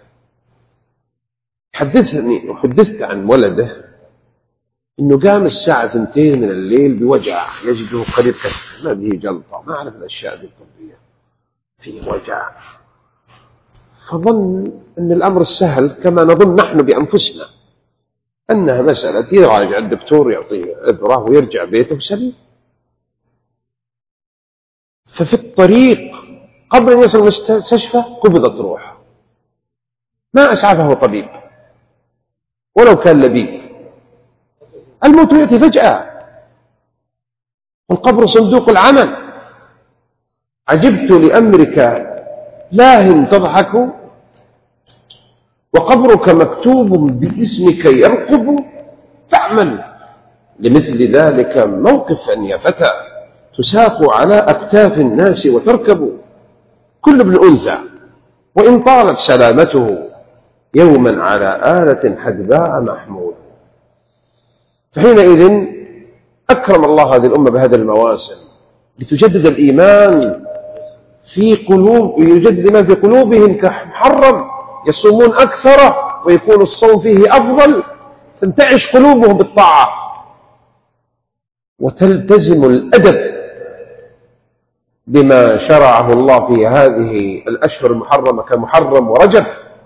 حدثني وحدثت عن ولده إنه قام الساعة اثنتين من الليل بوجع يجده قريب كتفه، ما به جلطة، ما أعرف الأشياء دي الطبية، في وجع. فظن أن الأمر السهل كما نظن نحن بأنفسنا، أنها مسألة يراجع الدكتور يعطيه إبرة ويرجع بيته سليم. ففي الطريق قبل أن يصل المستشفى قبضت روحه، ما أسعفه طبيب ولو كان لبيب. الموت يأتي فجأة، والقبر صندوق العمل. عجبت لأمرك لاه تضحك، وقبرك مكتوب باسمك يرقب. فاعمل لمثل ذلك موقفا يا فتى، تساق على أكتاف الناس وتركب. كل ابن أنثى وإن طالت سلامته، يوما على آلة حدباء محمول. فحينئذ أكرم الله هذه الأمة بهذه المواسم لتجدد الإيمان في قلوب، يجدد الإيمان في قلوبهم كمحرم، يصومون أكثر ويكون الصوم فيه أفضل، تنتعش قلوبهم بالطاعة وتلتزم الأدب بما شرعه الله في هذه الأشهر المحرمة كمحرم ورجب.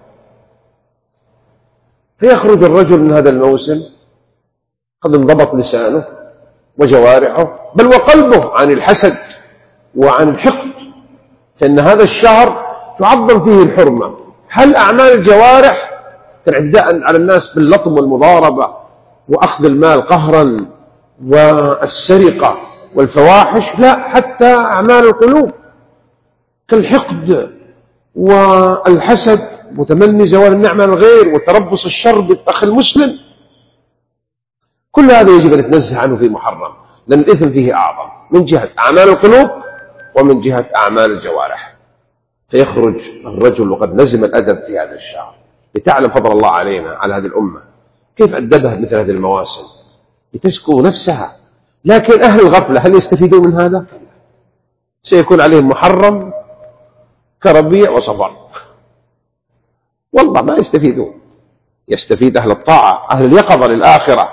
فيخرج الرجل من هذا الموسم قد انضبط لسانه وجوارحه بل وقلبه عن الحسد وعن الحقد، فإن هذا الشهر تعظم فيه الحرمة. هل أعمال الجوارح كالعداء على الناس باللطم والمضاربة وأخذ المال قهرا والسرقة والفواحش؟ لا، حتى أعمال القلوب كالحقد والحسد وتمني زوال النعمة الغير وتربص الشر بالأخ المسلم، كل هذا يجب أن نتنزه عنه في محرم، لأن الإثم فيه أعظم من جهة أعمال القلوب ومن جهة أعمال الجوارح. فيخرج الرجل وقد لزم الأدب في هذا الشهر، لتعلم فضل الله علينا على هذه الأمة كيف أدبها مثل هذه المواسم لتزكو نفسها. لكن أهل الغفلة هل يستفيدون من هذا؟ سيكون عليهم محرم كربيع وصفر، والله ما يستفيدون. يستفيد أهل الطاعة، أهل اليقظة للآخرة.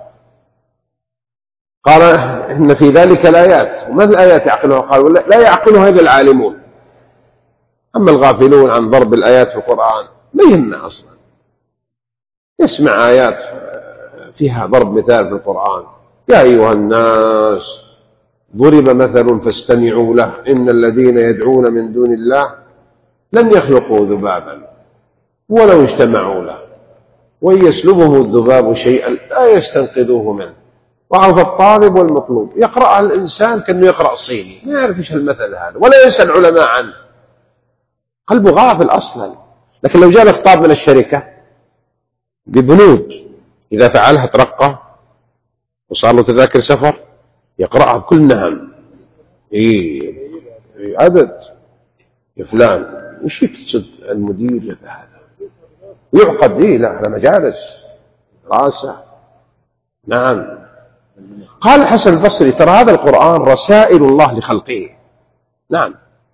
قال إن في ذلك الآيات، وما الآيات يعقلها؟ قالوا لا يعقلها إلا العالمون. أما الغافلون عن ضرب الآيات في القرآن ما يهمه أصلا، يسمع آيات فيها ضرب مثال في القرآن: يا أيها الناس ضرب مثل فاستمعوا له إن الذين يدعون من دون الله لن يخلقوا ذبابا ولو اجتمعوا له وإن يسلبهم الذباب شيئا لا يستنقذوه منه ضعف الطالب والمطلوب. يقرأ الإنسان كأنه يقرأ صيني، ما يعرف إيش المثل هذا ولا يسأل العلماء عنه، قلبه غافل أصلا. لكن لو جاء الخطاب من الشركة ببنود إذا فعلها ترقى وصار له تذاكر سفر يقرأها بكل نهم. إيه عدد يا فلان وش يقصد المدير يا هذا ويعقد. إيه لا على مجالس راسه. نعم. قال الحسن البصري: ترى هذا القرآن رسائل الله لخلقه. نعم.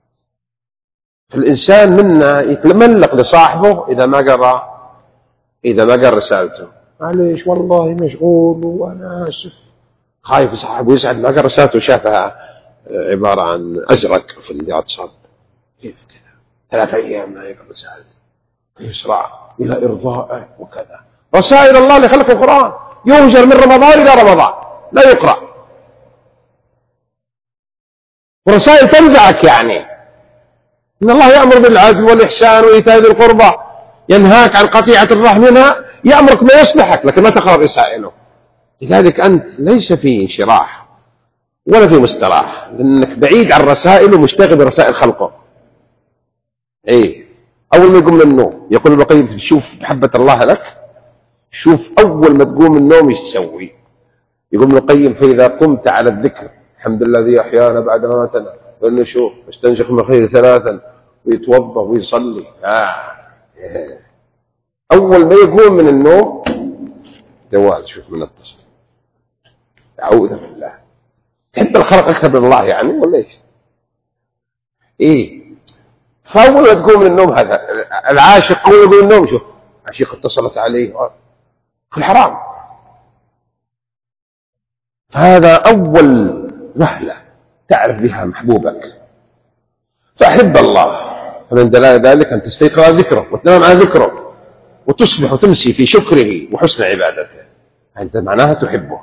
الإنسان منا يتملق لصاحبه إذا ما قرأ إذا ما قرأ رسالته. معليش والله مشغول وأنا آسف. خايف صاحبه يسعد ما قرأ رسالته وشافها عبارة عن أزرق في الواتساب. كيف كذا ثلاثة أيام ما يقرأ رسالته، يسرع إلى إرضائه وكذا. رسائل الله لخلق القرآن يهجر من رمضان إلى رمضان لا يقرأ، ورسائل تنفعك، يعني إن الله يأمر بالعدل والإحسان وإيتاء ذي القربى، ينهاك عن قطيعة الرحم منها، يأمرك ما يصلحك، لكن ما تقرأ رسائله. لذلك أنت ليس في انشراح ولا في مستراح، لأنك بعيد عن رسائل ومشتغل برسائل خلقه. إيه، أول ما يقوم من النوم يقول ابن القيم شوف محبة الله لك، شوف أول ما تقوم من النوم ايش تسوي. يقول ابن القيم فإذا قمت على الذكر الحمد لله الذي أحيانا بعد ما ماتنا والنشور واستنشق من الخير ثلاثا ويتوضأ ويصلي. آه. أول ما يقوم من النوم جوال شوف من اتصل، أعوذ بالله. تحب الخلق أكثر من الله يعني ولا إيش؟ إيه، فأول ما تقوم من النوم هذا العاشق أول يقول النوم شوف عشيق اتصلت عليه في الحرام. فهذا أول وهلة تعرف بها محبوبك، فأحب الله. فمن دلائل ذلك أن تستيقظ ذكره وتنام على ذكره وتصبح وتمسي في شكره وحسن عبادته، أنت معناها تحبه.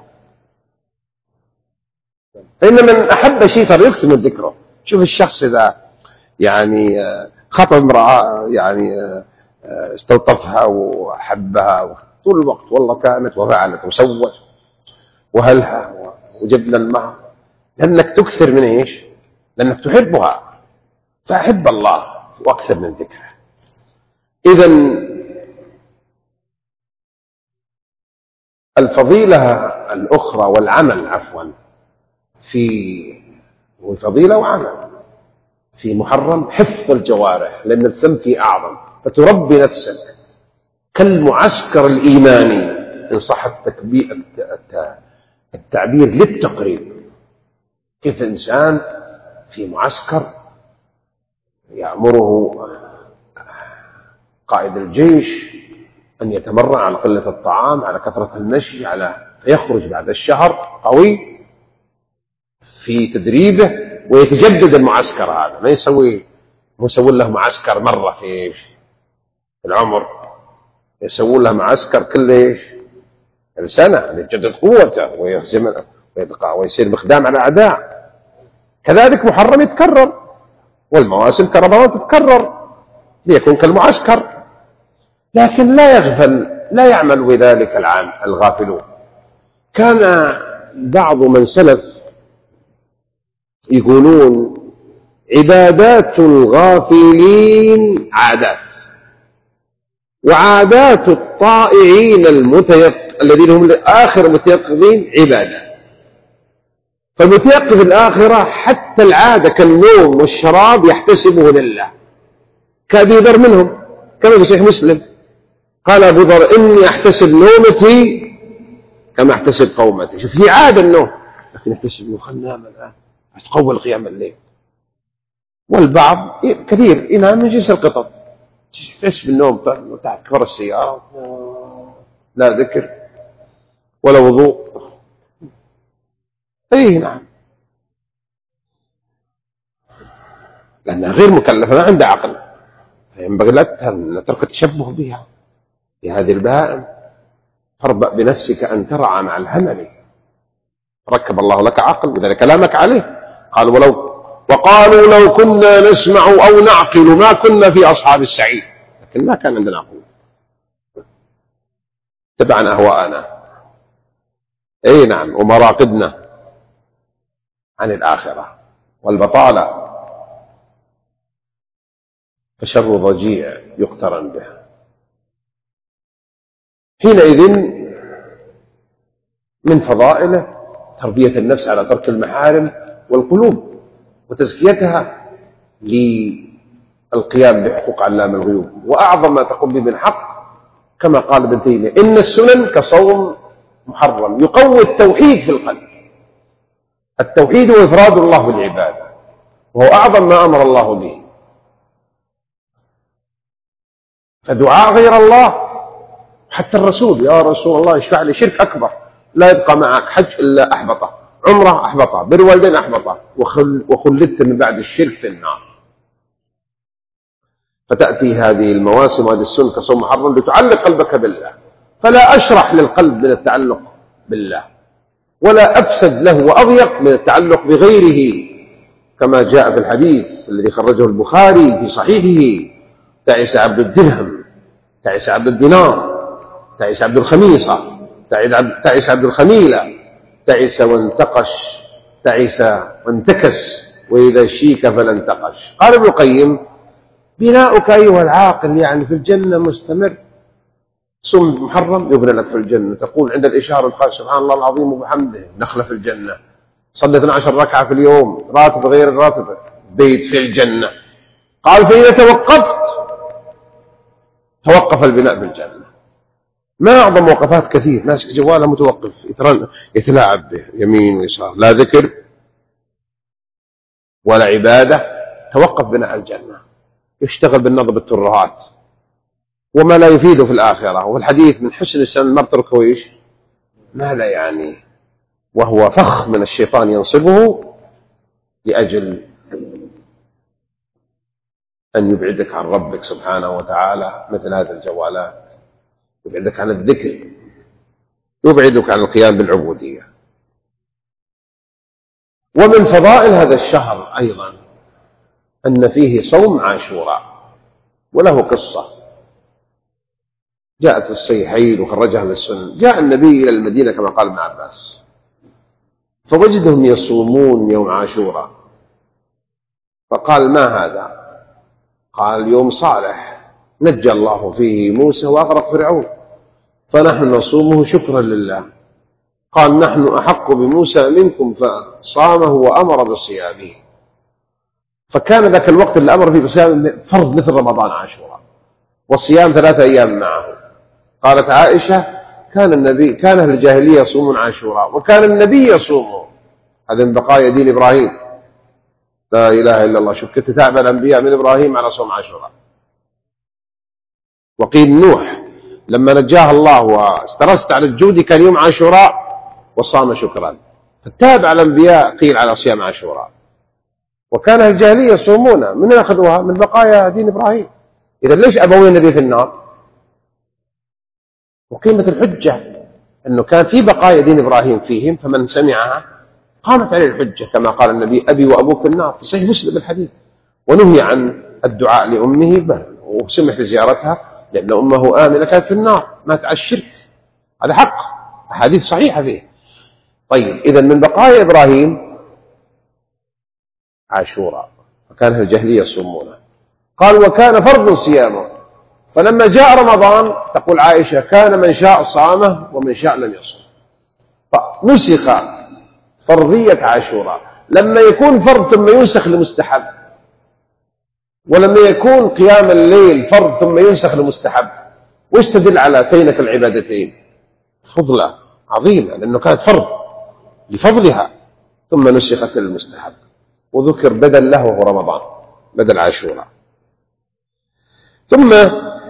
فإن من أحب شيء فليكثر من ذكره. شوف الشخص إذا يعني خطب امرأة يعني استلطفها وأحبها طول الوقت، والله كانت وفعلت وسوت وهلها وجبنا المهر، لأنك تكثر من إيش؟ لأنك تحبها. فأحب الله وأكثر من ذكره. إذن الفضيلة الأخرى والعمل عفوا في وفضيلة وعمل في محرم حفظ الجوارح، لأن الذنب فيه أعظم، فتربي نفسك كالمعسكر الإيماني إن صح التعبير للتقريب. كيف إنسان في معسكر يأمره قائد الجيش أن يتمرن على قلة الطعام، على كثرة المشي، على فيخرج بعد الشهر قوي في تدريبه ويتجدد المعسكر هذا. ما يسوي يسوون له معسكر مرة في العمر، يسوون له معسكر كل إيش السنة يتجدد قوته ويهزم ويصير مخدام على أعداء. كذلك محرم يتكرر، والمواسم كرمضان تتكرر ليكون كالمعسكر. لكن لا يغفل، لا يعمل بذلك العام الغافلون. كان بعض من سلف يقولون عبادات الغافلين عادات، وعادات الطائعين المتيقظين الذين هم آخر المتيقظين عبادة. فالمتيقظ الآخرة حتى العادة كالنوم والشراب يحتسبه لله، كأبي ذر منهم كما في صحيح مسلم قال أبو ذر إني أحتسب نومتي كما أحتسب قومتي. شوف هي عادة النوم، لكن أحتسب أنه خلنا ننام الآن أتقوى القيام الليل. والبعض كثير ينام من جنس القطط، تحتسب النوم تحت كفر السيارة، لا ذكر ولا وضوء. ايه نعم، لأنها غير مكلفة ما عندها عقل، فينبغي لها أن ترك التشبه بها بهذه البهائم. فاربأ بنفسك أن ترعى مع الهمل. ركب الله لك عقل وذلك كلامك عليه. قالوا ولو وقالوا لو كنا نسمع أو نعقل ما كنا في أصحاب السعير، لكن ما كان عندنا عقل، تبعنا أهواءنا. اي نعم، ومراقبنا عن الآخرة والبطالة، فشر ضجيع يقترن به. حينئذ من فضائله تربية النفس على ترك المحارم والقلوب وتزكيتها للقيام بحقوق علام الغيوب. وأعظم ما تقوم به من حق كما قال ابن تيمية إن السنن كصوم محرم يقوي التوحيد في القلب. التوحيد هو إفراد الله بالعبادة، وهو أعظم ما أمر الله به. فدعاء غير الله، حتى الرسول يا رسول الله اشفع لي، شرك أكبر، لا يبقى معك حج إلا أحبطه، عمره أحبطه، بر والدين أحبطه، وخل وخلدت من بعد الشرك في النار. فتأتي هذه المواسم وهذه السنة كصوم محرم لتعلق قلبك بالله فلا أشرح للقلب من التعلق بالله، ولا أفسد له وأضيق من التعلق بغيره، كما جاء في الحديث الذي خرجه البخاري في صحيحه: تعس عبد الدرهم، تعس عبد الدينار، تعس عبد الخميصة، تعس عبد الخميلة، تعس وانتقش، تعس وانتكس، وإذا شيك فلا انتقش. قال ابن القيم: بناؤك أيها العاقل يعني في الجنة مستمر. صم محرم يبنى لك في الجنة، تقول عند الإشارة قال سبحان الله العظيم وبحمده، نخلة في الجنة. صلي اثنتي عشرة ركعة في اليوم، راتب غير الراتب، بيت في الجنة. قال: فإذا توقفت توقف البناء بالجنة. ما أعظم وقفات كثير، ناس جوالها متوقف يتلاعب به يمين ويسار، لا ذكر ولا عبادة، توقف بناء الجنة، يشتغل بالنظر بالترهات وما لا يفيده في الآخرة. والحديث من حسن السنة المرء تركه إيش؟ ما لا يعني، وهو فخ من الشيطان ينصبه لأجل أن يبعدك عن ربك سبحانه وتعالى. مثل هذه الجوالات يبعدك عن الذكر، يبعدك عن القيام بالعبودية. ومن فضائل هذا الشهر أيضا أن فيه صوم عاشوراء، وله قصة جاءت في الصحيحين وخرجها من السنن. جاء النبي إلى المدينة كما قال ابن عباس، فوجدهم يصومون يوم عاشوراء، فقال: ما هذا؟ قال: يوم صالح نجى الله فيه موسى وأغرق فرعون، فنحن نصومه شكرا لله. قال: نحن أحق بموسى منكم، فصامه وأمر بصيامه. فكان ذاك الوقت اللي أمر فيه بصيام فرض مثل رمضان عاشوراء، والصيام ثلاثة أيام معه. قالت عائشة: كان النبي كان أهل الجاهلية يصومون عاشوراء وكان النبي يصومه. هذا من بقايا دين إبراهيم، لا إله إلا الله. شوف كيف تتابع الأنبياء من إبراهيم على صوم عاشوراء. وقيل نوح لما نجاه الله واسترست على الجود كان يوم عاشوراء وصام شكرا، فتابع الأنبياء قيل على صيام عاشوراء. وكان أهل الجاهلية يصومون، من أخذوها؟ من بقايا دين إبراهيم. إذا ليش أبوي النبي في النار؟ وقيمة الحجة أنه كان في بقايا دين إبراهيم فيهم، فمن سمعها قامت عليه الحجة، كما قال النبي: أبي وأبوك في النار، في صحيح مسلم الحديث. ونهي عن الدعاء لأمه بل وسمح بزيارتها لأن أمه آمنة كانت في النار، مات على الشرك، هذا حق، أحاديث صحيحة فيه. طيب، إذا من بقايا إبراهيم عاشوراء، فكان أهل الجاهلية يصومونه. قال: وكان فرض صيامه، فلما جاء رمضان تقول عائشة: كان من شاء صامه ومن شاء لم يصم. فنسخ فرضية عاشوراء، لما يكون فرض ثم ينسخ لمستحب، ولما يكون قيام الليل فرض ثم ينسخ لمستحب. واستدل على تينك العبادتين فضلة عظيمة، لأنه كانت فرض لفضلها ثم نسخت للمستحب، وذكر بدل له هو رمضان بدل عاشوراء. ثم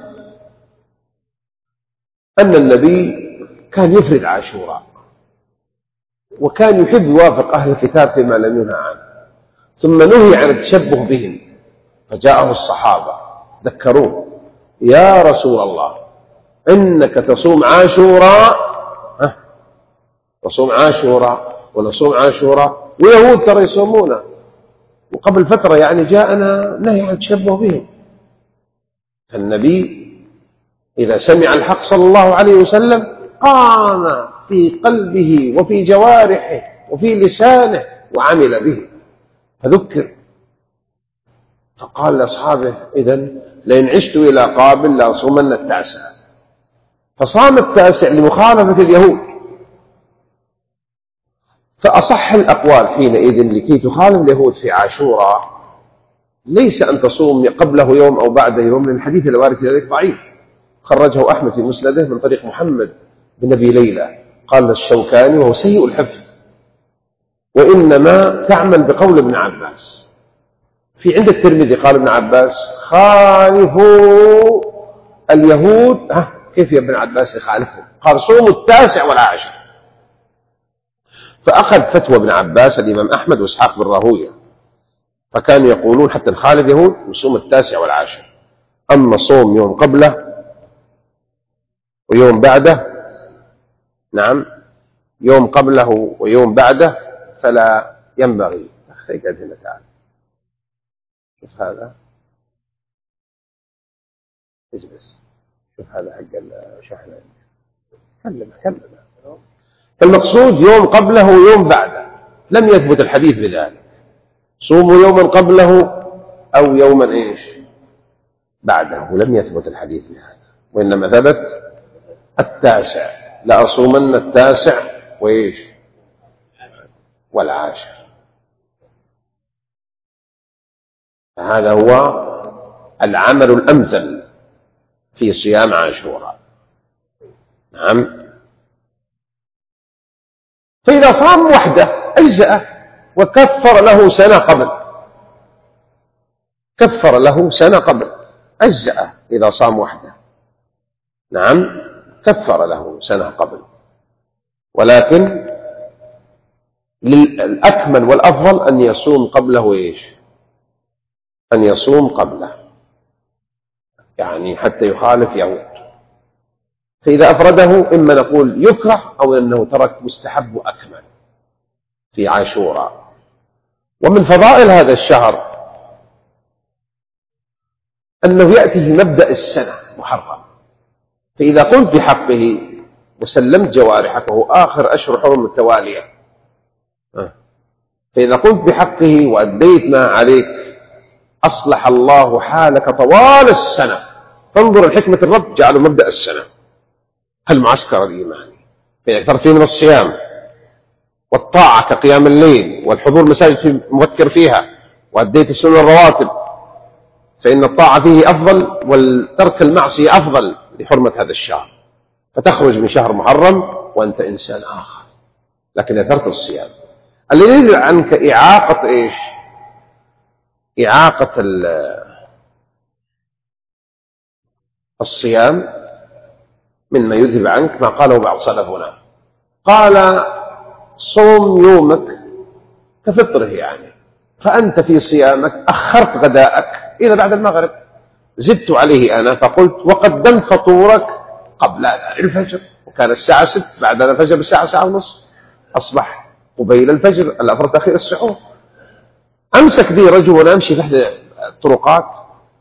أن النبي كان يفرد عاشوراء، وكان يحب يوافق أهل الكتاب فيما لم ينهى عنه، ثم نهي عن التشبه بهم. فجاءه الصحابة ذكروه: يا رسول الله إنك تصوم عاشوراء، ها تصوم عاشوراء ونصوم عاشوراء، ويهود ترى يصومونه، وقبل فترة يعني جاءنا نهي عن التشبه بهم. فالنبي إذا سمع الحق صلى الله عليه وسلم قام في قلبه وفي جوارحه وفي لسانه وعمل به، فذكر. فقال لأصحابه: إذن لئن عشت إلى قابل لأصومن التاسع. فصام التاسع لمخالفة اليهود. فأصح الأقوال حينئذ لكي تخالف اليهود في عاشوراء ليس أن تصوم قبله يوم أو بعده يوم، لأن الحديث الوارد في ذلك ضعيف، خرجه أحمد في مسنده من طريق محمد بن أبي ليلى. قال الشوكاني وهو سيء الحفظ، وإنما تعمل بقول ابن عباس. في عند الترمذي قال ابن عباس: خالفوا اليهود. ها كيف يا ابن عباس يخالفهم؟ قال: صوموا التاسع والعاشر. فأخذ فتوى ابن عباس الإمام أحمد وإسحاق بن راهويه، فكانوا يقولون حتى نخالف اليهود نصوم التاسع والعاشر، أما صوم يوم قبله ويوم بعده، نعم، يوم قبله ويوم بعده، فلا ينبغي. أخي قد هنا تعال شوف هذا، اجلس شوف هذا حق الشحنة، كلم كلم. المقصود يوم قبله ويوم بعده، لم يثبت الحديث بذلك. صوموا يوما قبله أو يوما إيش بعده، ولم يثبت الحديث بهذا، وإنما ثبت التاسع، لأصومن التاسع وإيش والعاشر. فهذا هو العمل الأمثل في صيام عاشوراء. نعم. فإذا صام وحده أجزأه، وكفر له سنة قبل، كفر له سنة قبل أجزأه إذا صام وحده. نعم، كفر له سنة قبل، ولكن الأكمل والأفضل أن يصوم قبله إيش أن يصوم قبله، يعني حتى يخالف يعود. فإذا أفرده إما نقول يكره أو أنه ترك مستحب أكمل في عاشوراء. ومن فضائل هذا الشهر أنه يأتي في مبدأ السنة محرم، فإذا قمت بحقه وسلمت جوارحك، وهو آخر أشهر حرم التوالية، فإذا قمت بحقه وأديت ما عليك أصلح الله حالك طوال السنة. فانظر الحكمة الرب جعلوا مبدأ السنة المعسكر الإيماني، فيعتر فيه من الصيام والطاعة كقيام الليل والحضور مساجد مبكر فيها، وأديت السنن الرواتب، فإن الطاعة فيه أفضل والترك المعصية أفضل لحرمة هذا الشهر. فتخرج من شهر محرم وأنت إنسان آخر، لكن إذا ترك الصيام اللي يريد عنك إعاقة إيش إعاقة الصيام مما يذهب عنك ما قاله بعض سلفنا، قال صوم يومك كفطره، يعني فأنت في صيامك أخرت غداءك إلى بعد المغرب، زدت عليه أنا فقلت وقدمت فطورك قبل الفجر، وكان الساعة ست، بعد الفجر بالساعة ساعة ونصف، أصبح قبيل الفجر الأفضل تأخير السحور. أمسك بي رجل وأنا أمشي في إحدى الطرقات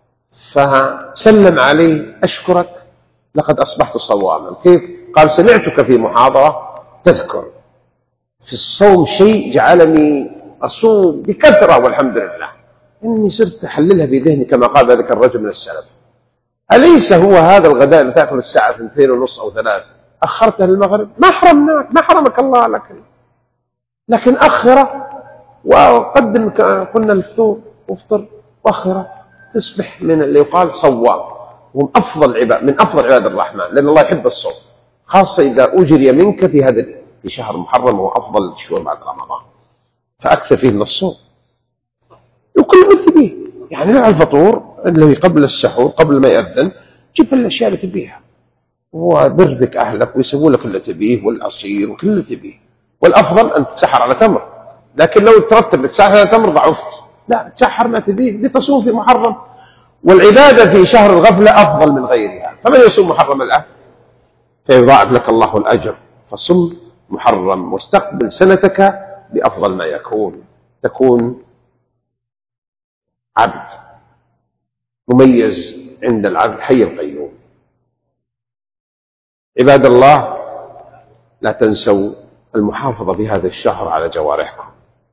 فسلم علي أشكرك لقد أصبحت صواما. كيف؟ قال سمعتك في محاضرة تذكر في الصوم شيء جعلني أصوم بكثرة والحمد لله، إني صرت أحللها بذهني كما قال ذلك الرجل من السلف، أليس هو هذا الغداء اللي تأكل الساعة اثنتين ونص أو ثلاث أخرته للمغرب؟ ما حرمناك، ما حرمك الله لك، لكن أخره وقدم قلنا الفطور وافطر وأخره، تصبح من اللي يقال صوام، وهم أفضل عباد من أفضل عباد الرحمن، لأن الله يحب الصوم، خاصة إذا أجري منك في هذا في شهر محرم هو أفضل الشهور بعد رمضان، فأكثر فيه من الصوم. وكل ما تبيه، يعني نوع الفطور الذي قبل السحور قبل ما يأذن جيب الأشياء اللي تبيها، وبر بك أهلك ويسووا لك اللي تبيه والعصير وكل اللي تبيه. والأفضل أن تتسحر على تمر، لكن لو ترتب تتسحر على تمر ضعفت، لا تسحر ما تبيه لتصوم في محرم. والعبادة في شهر الغفلة أفضل من غيرها، فمن يصوم محرم الآن فيضاعف لك الله الأجر. فصم محرم واستقبل سنتك بأفضل ما يكون، تكون عبد مميز عند العبد حي القيوم. عباد الله، لا تنسوا المحافظة بهذا الشهر على جوارحكم،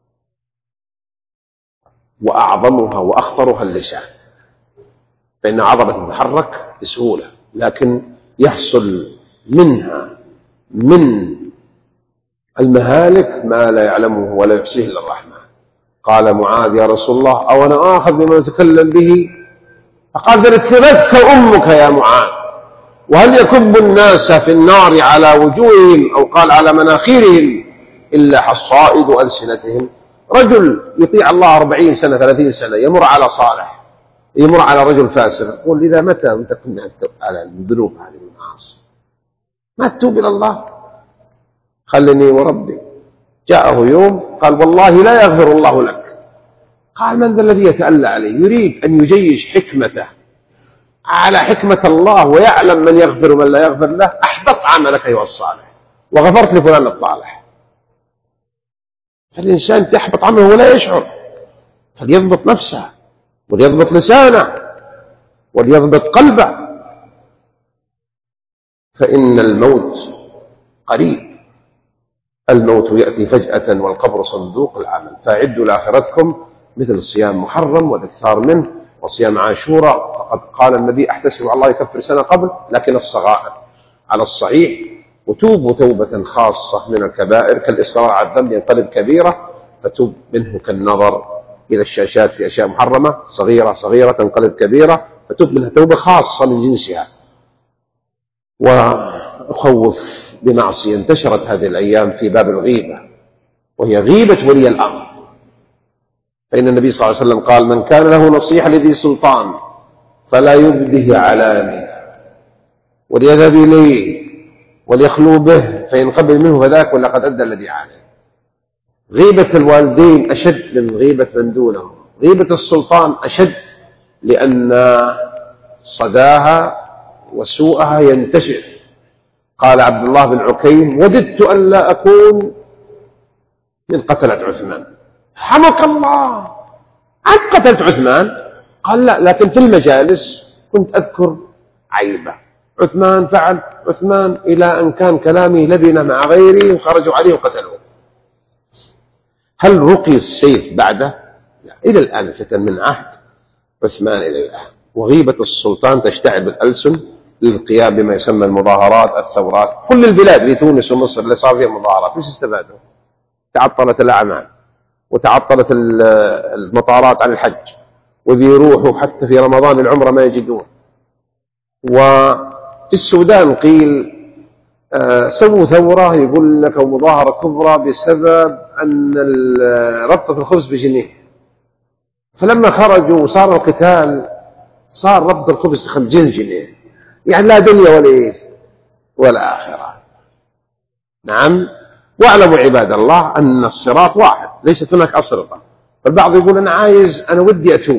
وأعظمها وأخطرها اللسان، فإن عضلة تتحرك بسهولة، لكن يحصل منها من المهالك ما لا يعلمه ولا يحصيه إلا الرحمن. قال معاذ يا رسول الله أو أنا آخذ بما نتكلم به؟ فقال ذكرتك أمك يا معاذ، وهل يكب الناس في النار على وجوههم أو قال على مناخيرهم إلا حصائد ألسنتهم. رجل يطيع الله أربعين سنة ثلاثين سنة يمر على صالح، يمر على رجل فاسق، يقول إذا متى أنت كنا على الذنوب هذه المعاصي ما تتوب إلى الله؟ خلني وربي. جاءه يوم قال والله لا يغفر الله لك. قال من ذا الذي يتألى عليه؟ يريد أن يجيش حكمته على حكمة الله ويعلم من يغفر ومن لا يغفر له، أحبط عملك أيها الصالح وغفرت لفلان الطالح. فالإنسان تحبط عمله ولا يشعر، فليضبط نفسه وليضبط لسانه وليضبط قلبه، فإن الموت قريب. الموت يأتي فجأة والقبر صندوق العمل. فأعدوا لآخرتكم مثل صيام محرم والاكثار منه وصيام عاشوراء، فقد قال النبي احتسب على الله يكفر سنة قبل لكن الصغائر على الصحيح. وتوبوا توبة خاصة من الكبائر كالإصرار على الذنب ينقلب كبيرة، فتوب منه كالنظر إلى الشاشات في أشياء محرمة صغيرة صغيرة تنقلب كبيرة، فتوب منها توبة خاصة من جنسها. وأخوف بمعصية انتشرت هذه الأيام في باب الغيبة، وهي غيبة ولي الأمر. فإن النبي صلى الله عليه وسلم قال: من كان له نصيحة لذي سلطان فلا يبده علانية وليذهب إليه وليخلو به فإن قبل منه فذاك ولقد أدى الذي عليه. غيبة الوالدين أشد من غيبة من دونهم، غيبة السلطان أشد لأن صداها وسوءها ينتشر. قال عبد الله بن عكيم: وددت أن لا أكون من قتلة عثمان. حمك الله، أنت قتلت عثمان؟ قال: لا، لكن في المجالس كنت أذكر عيبه، عثمان فعل عثمان، إلى أن كان كلامي لبن مع غيري وخرجوا عليه وقتلوه. هل رقي السيف بعده؟ لا، إلى الآن فتن من عهد عثمان إلى الآن. وغيبة السلطان تشتعل بالألسن للقيام بما يسمى المظاهرات الثورات. كل البلاد في تونس ومصر اللي صار فيها مظاهرات ايش استفادوا؟ تعطلت الأعمال وتعطلت المطارات عن الحج، وبيروحوا حتى في رمضان العمرة ما يجدون. وفي السودان قيل آه سووا ثورة يقول لك أو مظاهرة كبرى بسبب أن ربطة الخبز بجنيه، فلما خرجوا وصار القتال صار ربط الخبز خمسين جنيه، يعني لا دنيا ولا إيه ولا آخرة. نعم. واعلموا عباد الله أن الصراط واحد، ليست هناك أصرطة. فالبعض يقول أنا عايز أنا ودي أتوب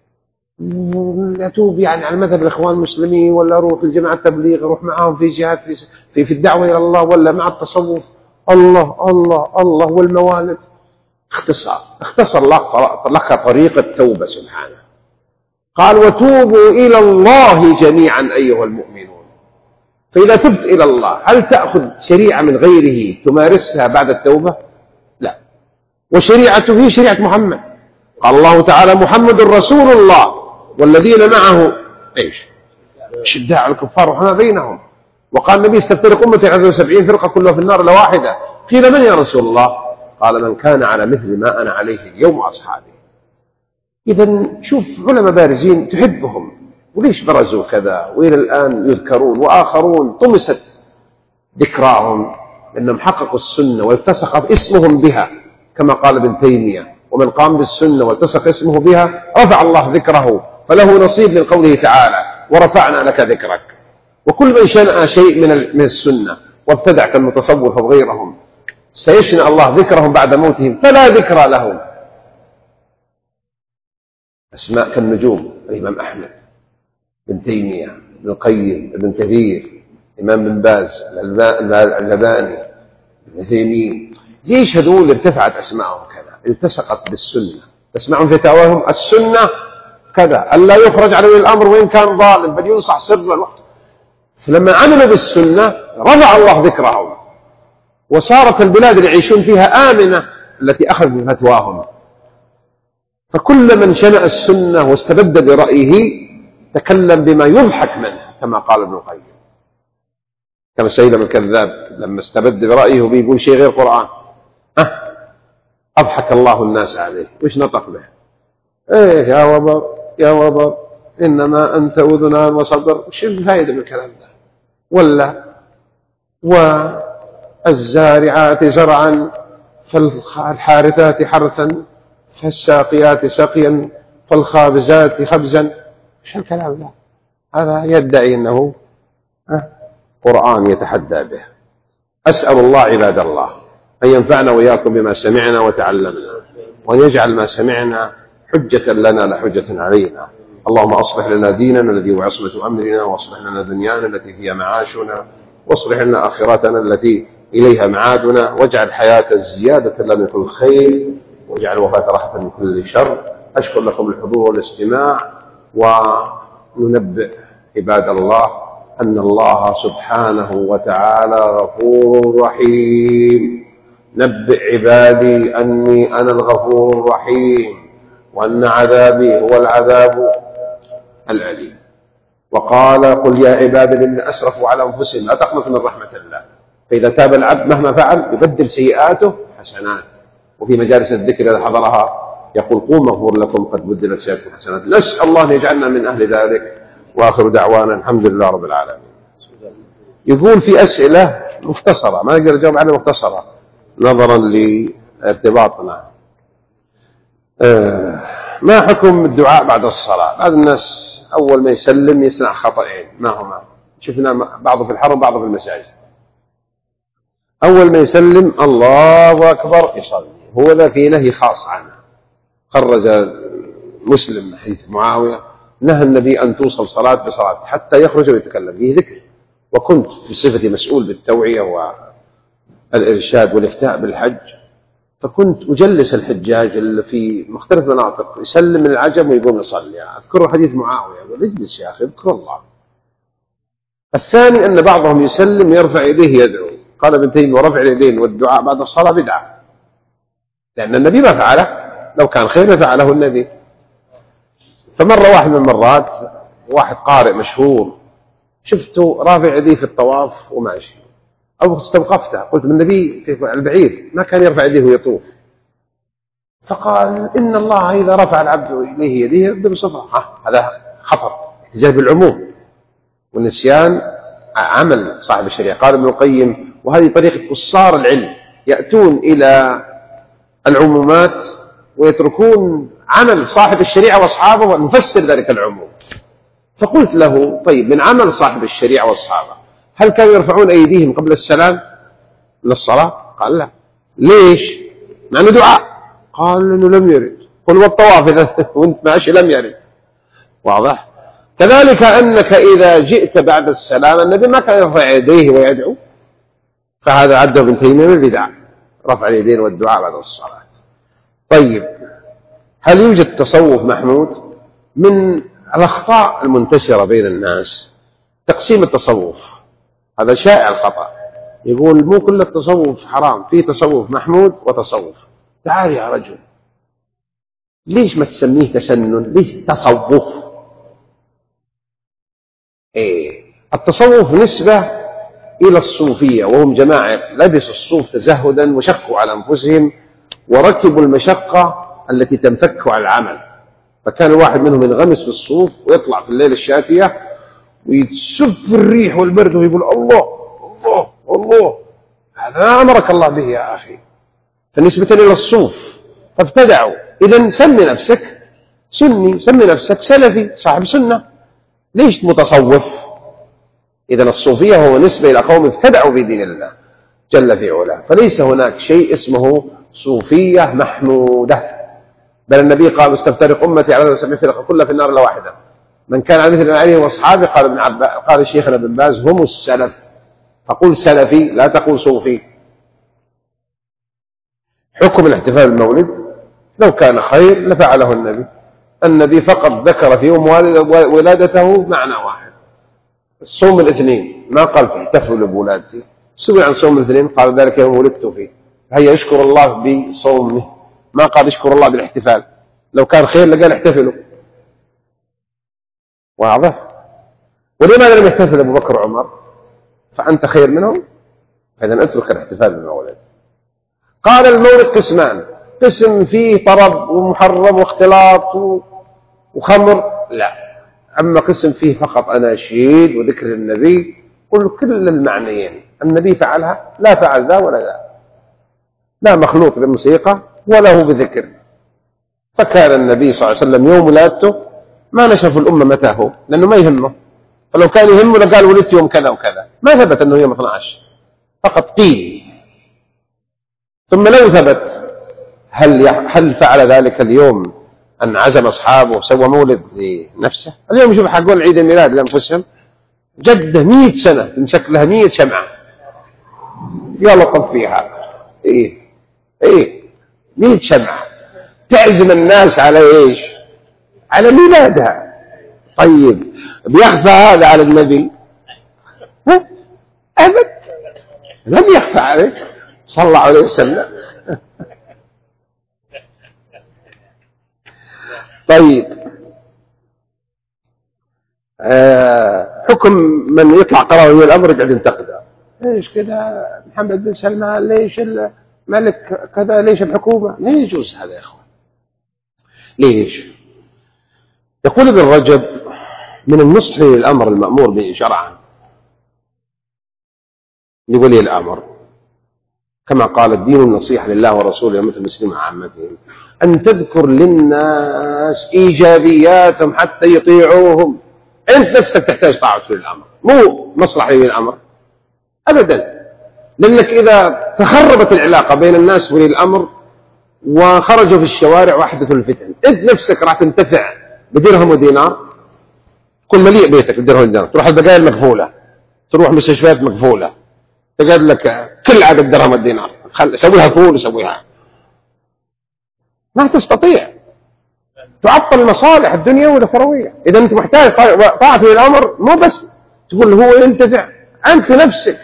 أتوب يعني على مذهب الإخوان المسلمين، ولا أروح الجماعة التبليغ أروح معهم في جهات في في الدعوة إلى الله، ولا مع التصوف. الله الله الله والموالد. اختصار اختصر لك طريق التوبة سبحانه. قال: وتوبوا إلى الله جميعا أيها المؤمنون. فإذا تبت إلى الله هل تأخذ شريعة من غيره تمارسها بعد التوبة؟ لا. وشريعته هي شريعة محمد. قال الله تعالى: محمد رسول الله والذين معه ايش؟ شداء على الكفار وحما بينهم. وقال النبي: استفترق أمتي على اثنتين وسبعين فرقة كلها في النار إلا واحدة. قيل: من يا رسول الله؟ قال: من كان على مثل ما أنا عليه اليوم وأصحابي. إذا شوف علماء بارزين تحبهم، وليش برزوا كذا وإلى الآن يذكرون، وآخرون طمست ذكراهم لأنهم حققوا السنة والتصق اسمهم بها، كما قال ابن تيمية: ومن قام بالسنة والتصق اسمه بها رفع الله ذكره فله نصيب من قوله تعالى: ورفعنا لك ذكرك. وكل من شنأ شيء من السنة وابتدع كالمتصوف وغيرهم سيشنأ الله ذكرهم بعد موتهم فلا ذكرى لهم. أسماء كالنجوم: الإمام أحمد، ابن تيمية، ابن القيم، ابن كثير، الإمام بن باز، اللباني، ابن عثيمين. ليش هذول ارتفعت أسماءهم كذا؟ التصقت بالسنة. تسمعون فتاواهم: السنة كذا، ألا يخرج على ولي الأمر وإن كان ظالم بل ينصح سرا. فلما عملوا بالسنة رفع الله ذكرهم، وصارت البلاد اللي يعيشون فيها آمنة التي أخذ بفتواهم. فكل من شنأ السنة واستبد برأيه تكلم بما يضحك منه، كما قال ابن القيم. كما سيلم الكذاب لما استبد برأيه وبيقول شيء غير قرآن، أه أضحك الله الناس عليه. وش نطق به؟ إيه يا وبر يا وبر إنما أنت أذنان وصدر. وش الفائدة من الكلام ده؟ ولا والزارعات زرعا فالحارثات حرثا فالساقيات سقيا فالخابزات خبزا. ايش الكلام ده؟ هذا يدعي انه قرآن يتحدى به. أسأل الله عباد الله أن ينفعنا وإياكم بما سمعنا وتعلمنا، وأن يجعل ما سمعنا حجة لنا لا حجة علينا. اللهم أصلح لنا ديننا الذي هو عصمة أمرنا، وأصلح لنا دنيانا التي فيها معاشنا، واصلح لنا آخرتنا التي إليها معادنا، واجعل الحياة زيادة لنا من كل خير، واجعل الوفاة راحة من كل شر. أشكر لكم الحضور والاستماع، وننبئ عباد الله أن الله سبحانه وتعالى غفور رحيم. نبئ عبادي أني أنا الغفور الرحيم، وأن عذابي هو العذاب الأليم. وقال قل يا عبادي الذين أسرفوا على أنفسهم لا تقنطوا من رحمة الله، فإذا تاب العبد مهما فعل يبدل سيئاته حسنات. وفي مجالس الذكر إذا حضرها يقول قوم مغفور لكم قد بدلت سيئاتكم حسنات. نسأل الله أن يجعلنا من أهل ذلك، وآخر دعوانا الحمد لله رب العالمين. يقول في أسئلة مختصرة ما نقدر نجاوب عليها مختصرة نظرا لارتباطنا. آه ما حكم الدعاء بعد الصلاة؟ بعض الناس أول ما يسلم يصنع خطأين، ما هما؟ شفنا بعضه في الحرم وبعضه في المساجد. أول ما يسلم الله أكبر يصلي، هو ذا في نهي خاص عنه. خرج مسلم حديث معاوية نهى النبي أن توصل صلاة بصلاة حتى يخرج ويتكلم، فيه ذكر. وكنت بصفتي مسؤول بالتوعية والإرشاد والإفتاء بالحج، فكنت أجلس الحجاج اللي في مختلف مناطق يسلم من العجم ويقوم يصلي. أذكر حديث معاوية يقول اجلس يا أخي اذكر الله. الثاني أن بعضهم يسلم يرفع يديه يدعو. قال ابن تيمية ورفع اليدين والدعاء بعد الصلاة بدعة، لأن النبي ما فعله، لو كان خير فعله النبي. فمرة واحد من المرات واحد قارئ مشهور شفته رافع يديه في الطواف وماشي، أو استوقفته قلت من النبي البعيد ما كان يرفع يديه ويطوف. فقال إن الله إذا رفع العبد إليه يديه يبدأ بصفحة. هذا خطر، احتجاج بالعموم، والنسيان عمل صاحب الشريعة. قال ابن القيم وهذه طريقة قصار العلم، يأتون إلى العمومات ويتركون عمل صاحب الشريعة وأصحابه ونفسر ذلك العموم. فقلت له طيب من عمل صاحب الشريعة وأصحابه هل كانوا يرفعون أيديهم قبل السلام من الصلاة؟ قال لا. ليش؟ مع أنه دعاء. قال إنه لم يرد. قل والطواف إذا وانت ماشي لم يرد. واضح؟ كذلك أنك إذا جئت بعد السلام النبي ما كان يرفع يديه ويدعو، فهذا عده ابن تيمية من البدع، رفع اليدين والدعاء بعد الصلاة. طيب هل يوجد تصوف محمود؟ من الأخطاء المنتشرة بين الناس تقسيم التصوف، هذا شائع الخطأ. يقول مو كل التصوف حرام، في تصوف محمود وتصوف. تعال يا رجل ليش ما تسميه تسنن؟ ليش تصوف؟ إيه التصوف نسبة إلى الصوفية، وهم جماعة لبسوا الصوف تزهدا وشقوا على أنفسهم وركبوا المشقة التي تنفك على العمل. فكان الواحد منهم ينغمس في الصوف ويطلع في الليل الشاتية ويتسب في الريح والبرد ويقول الله الله الله. هذا ما أمرك الله به يا أخي، فنسبة إلى الصوف فابتدعوا. إذن سمي نفسك سني، سمي نفسك سلفي صاحب سنة، ليش متصوف؟ إذن الصوفية هو نسبة إلى قوم ابتدعوا في دين الله جل في علاه، فليس هناك شيء اسمه صوفية محمودة. بل النبي قال استفترق أمتي على سبع فرق كلها في النار إلا واحدة، من كان على مثل عليه وأصحابه. قال ابن عباس قال شيخنا ابن باز هم السلف، فقل سلفي لا تقول صوفي. حكم الاحتفال بالمولد لو كان خير لفعله النبي. النبي فقط ذكر في يوم ولادته معنى واحد، الصوم الاثنين، ما قال احتفلوا بولادتي. سئل عن صوم الاثنين قال ذلك يوم ولدت فيه، هيا يشكر الله بصومه، ما قال يشكر الله بالاحتفال. لو كان خير لقال احتفلوا. واضح؟ ولماذا لم يحتفل أبو بكر وعمر؟ فأنت خير منهم؟ فإذا اترك الاحتفال بالمولد. قال المولد قسمان، قسم فيه طرب ومحرم واختلاط وخمر، لا. أما قسم فيه فقط أناشيد وذكر النبي، قل كل المعنيين. النبي فعلها، لا فعل ذا ولا ذا، لا مخلوط بالموسيقى ولا هو بذكر. فكان النبي صلى الله عليه وسلم يوم ولادته ما نشف الأمة متى هو، لأنه ما يهمه. فلو كان يهمه لقال ولدت يوم كذا وكذا، ما ثبت أنه يوم اثني عشر، فقط قيل. ثم لو ثبت هل هل فعل ذلك اليوم أن عزم أصحابه وسوى مولد لنفسه. اليوم شوف حقون عيد الميلاد لأنفسهم جده مئة سنة تمسك لها مئة شمعة يلا طب فيها إيه إيه مئة شمعة تعزم الناس على إيش؟ على ميلادها. طيب بيخفى هذا على النبي؟ ها؟ أبد لم يخفى عليه صلى الله عليه وسلم. طيب آه حكم من يطلع قرار من الأمر يقعد ينتقده. ليش كذا محمد بن سلمان؟ ليش الملك كذا؟ ليش الحكومة؟ لا يجوز هذا يا أخوان. ليش؟ يقول ابن رجب من النصح للأمر المأمور به شرعا لولي الأمر كما قال الدين النصيحة لله ورسوله ومثل المسلمين عامتهم أن تذكر للناس إيجابياتهم حتى يطيعوهم. أنت نفسك تحتاج طاعة ولي الأمر مو مصلحة ولي الأمر أبدا، لأنك إذا تخربت العلاقة بين الناس ولي الأمر وخرجوا في الشوارع وأحدثوا الفتن أنت نفسك راح تنتفع بدرهم ودينار. كل مليء بيتك بدرهم ودينار، تروح البقايا مقفولة، تروح مستشفيات مقفولة، تقعد لك كل عدد درهم والدينار، سويها فول وسويها. ما تستطيع، تعطل المصالح الدنيا والأخروية. إذا أنت محتاج طاعة ولي الأمر مو بس تقول هو ينتفع، أنت نفسك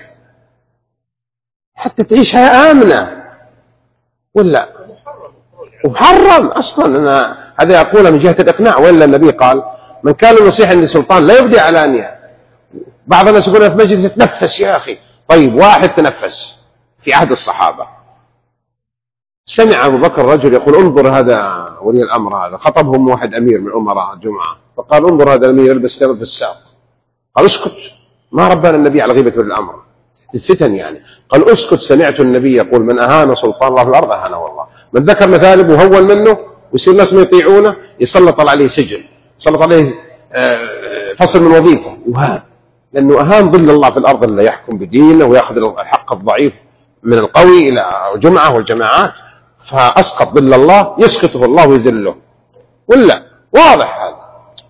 حتى تعيش حياة آمنة. ولا ومحرم أصلا. أنا هذا أقوله من جهة الإقناع. ولا النبي قال من كان نصيحا للسلطان لا يبدي علانية. بعض الناس يقولون في مجلس تنفس يا أخي. طيب واحد تنفس في عهد الصحابة، سمع أبو بكر رجل يقول انظر هذا ولي الأمر هذا، خطبهم واحد أمير من أمراء الجمعة فقال انظر هذا الأمير يلبس ثوب في الساق. قال اسكت، ما ربنا النبي على غيبة ولي الأمر الفتن يعني. قال اسكت، سمعت النبي يقول من أهان سلطان الله في الأرض أهانه والله. من ذكر مثالب وهون منه ويصير الناس ما يطيعونه يسلط عليه سجن، يسلط عليه فصل من وظيفة يهان، لأنه أهان ظل الله في الأرض اللي يحكم بدينه ويأخذ الحق الضعيف من القوي إلى جمعة والجماعات، فأسقط ظل الله يسقطه الله ويذله. ولا واضح هذا.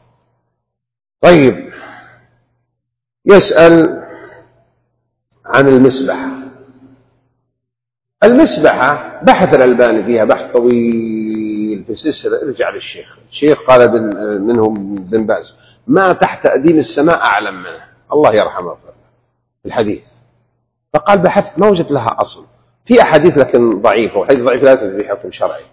طيب يسأل عن المسبحة. المسبحة بحث الألباني فيها بحث طويل في سلسلة، ارجع للشيخ. الشيخ قال منهم بن باز ما تحت أديم السماء أعلم منه، الله يرحمه في الحديث. فقال بحث ما وجد لها أصل، في أحاديث لكن ضعيفة، وحديث ضعيف لا تدري حكم شرعي.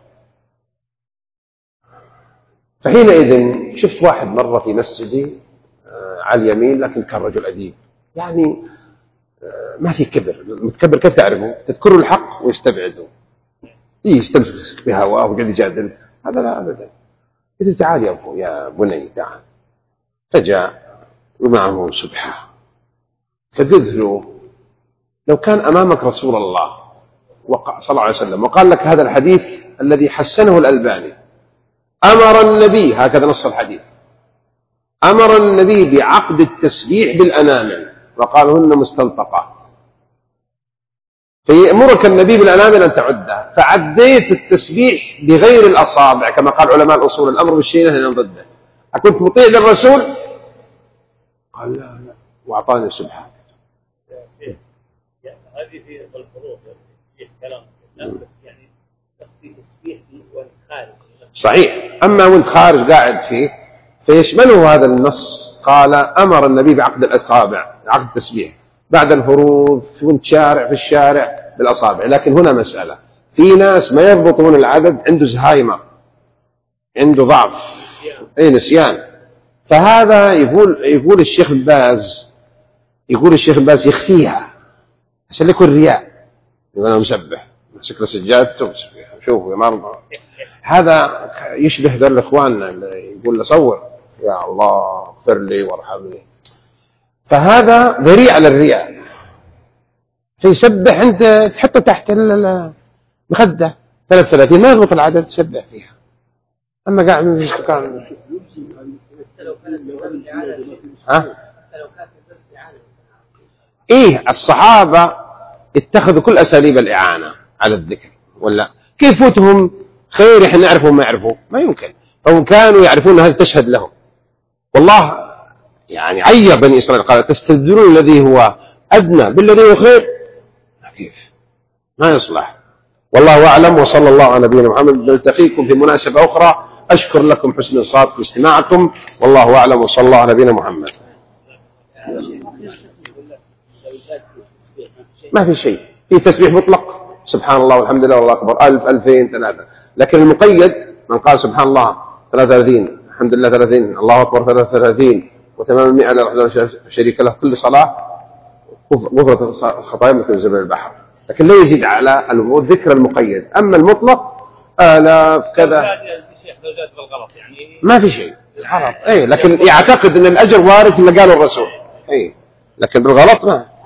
فحينئذ شفت واحد مرة في مسجدي على اليمين لكن كان رجل أديب، يعني ما في كبر. متكبر كيف تعرفه؟ تذكروا الحق ويستبعدوا، يستنفس بهواه وقاعد يجادل. هذا لا أبدا. قلت تعال يا أبو يا بني تعال. فجاء ومعه سبحة، فقلت له لو كان أمامك رسول الله صلى الله عليه وسلم وقال لك هذا الحديث الذي حسنه الألباني، أمر النبي، هكذا نص الحديث، أمر النبي بعقد التسبيح بالأنامل وقالهن مستنطقة، فيأمرك النبي بالأنامل أن تعدها، فعديت التسبيح بغير الأصابع كما قال علماء الأصول الأمر بالشيء نهي عن ضده. أكنت مطيع للرسول؟ قال لا لا، وأعطاني سبحة. هذه في الفروض في كلام يعني تسبيح وانت خارج. صحيح. أما وانت خارج قاعد فيه فيشمله هذا النص. قال أمر النبي بعقد الأصابع، عقد التسبيح بعد الفروض وانت شارع في الشارع بالأصابع. لكن هنا مسألة، في ناس ما يضبطون العدد، عنده زهايمر، عنده ضعف، أي نسيان. فهذا يقول يقول الشيخ باز يقول الشيخ باز يخفيها عشان يكون رياء. يقول أنا مسبح مسك له سجادته شوفوا يا مرضى. هذا يشبه ذا الإخوان اللي يقول له صور يا الله اغفر لي وارحمني. فهذا ذريعة للرياء. فيسبح أنت تحطه تحت المخدة ثلاث ثلاثين ما يضبط العدد تسبح فيها. أما قاعد من كان ها إيه الصحابة اتخذوا كل أساليب الإعانة على الذكر. ولا كيف فوتهم خير إحنا نعرفه ما يعرفوه؟ ما يمكن. أو كانوا يعرفون هذه تشهد لهم. والله يعني عير بني إسرائيل قال تستبدلون الذي هو أدنى بالذي هو خير، كيف ما يصلح. والله أعلم، وصلى الله على نبينا محمد. نلتقيكم في مناسبة أخرى. أشكر لكم حسن الصوت في استماعكم، والله أعلم، وصلى الله على نبينا محمد. ما في شيء، في تسبيح مطلق سبحان الله والحمد لله والله أكبر ألف ألفين ثلاثة، لكن المقيد من قال سبحان الله ثلاثة وثلاثين الحمد لله ثلاثين الله أكبر ثلاثة وثلاثين وتمام المئة لا شريك له كل صلاة غفرت الخطايا مثل زبد البحر، لكن لا يزيد على الذكر المقيد. أما المطلق آلاف كذا ما في شيء حرام، أي لكن يعتقد أن الأجر وارد اللي قاله الرسول، أي لكن بالغلط ما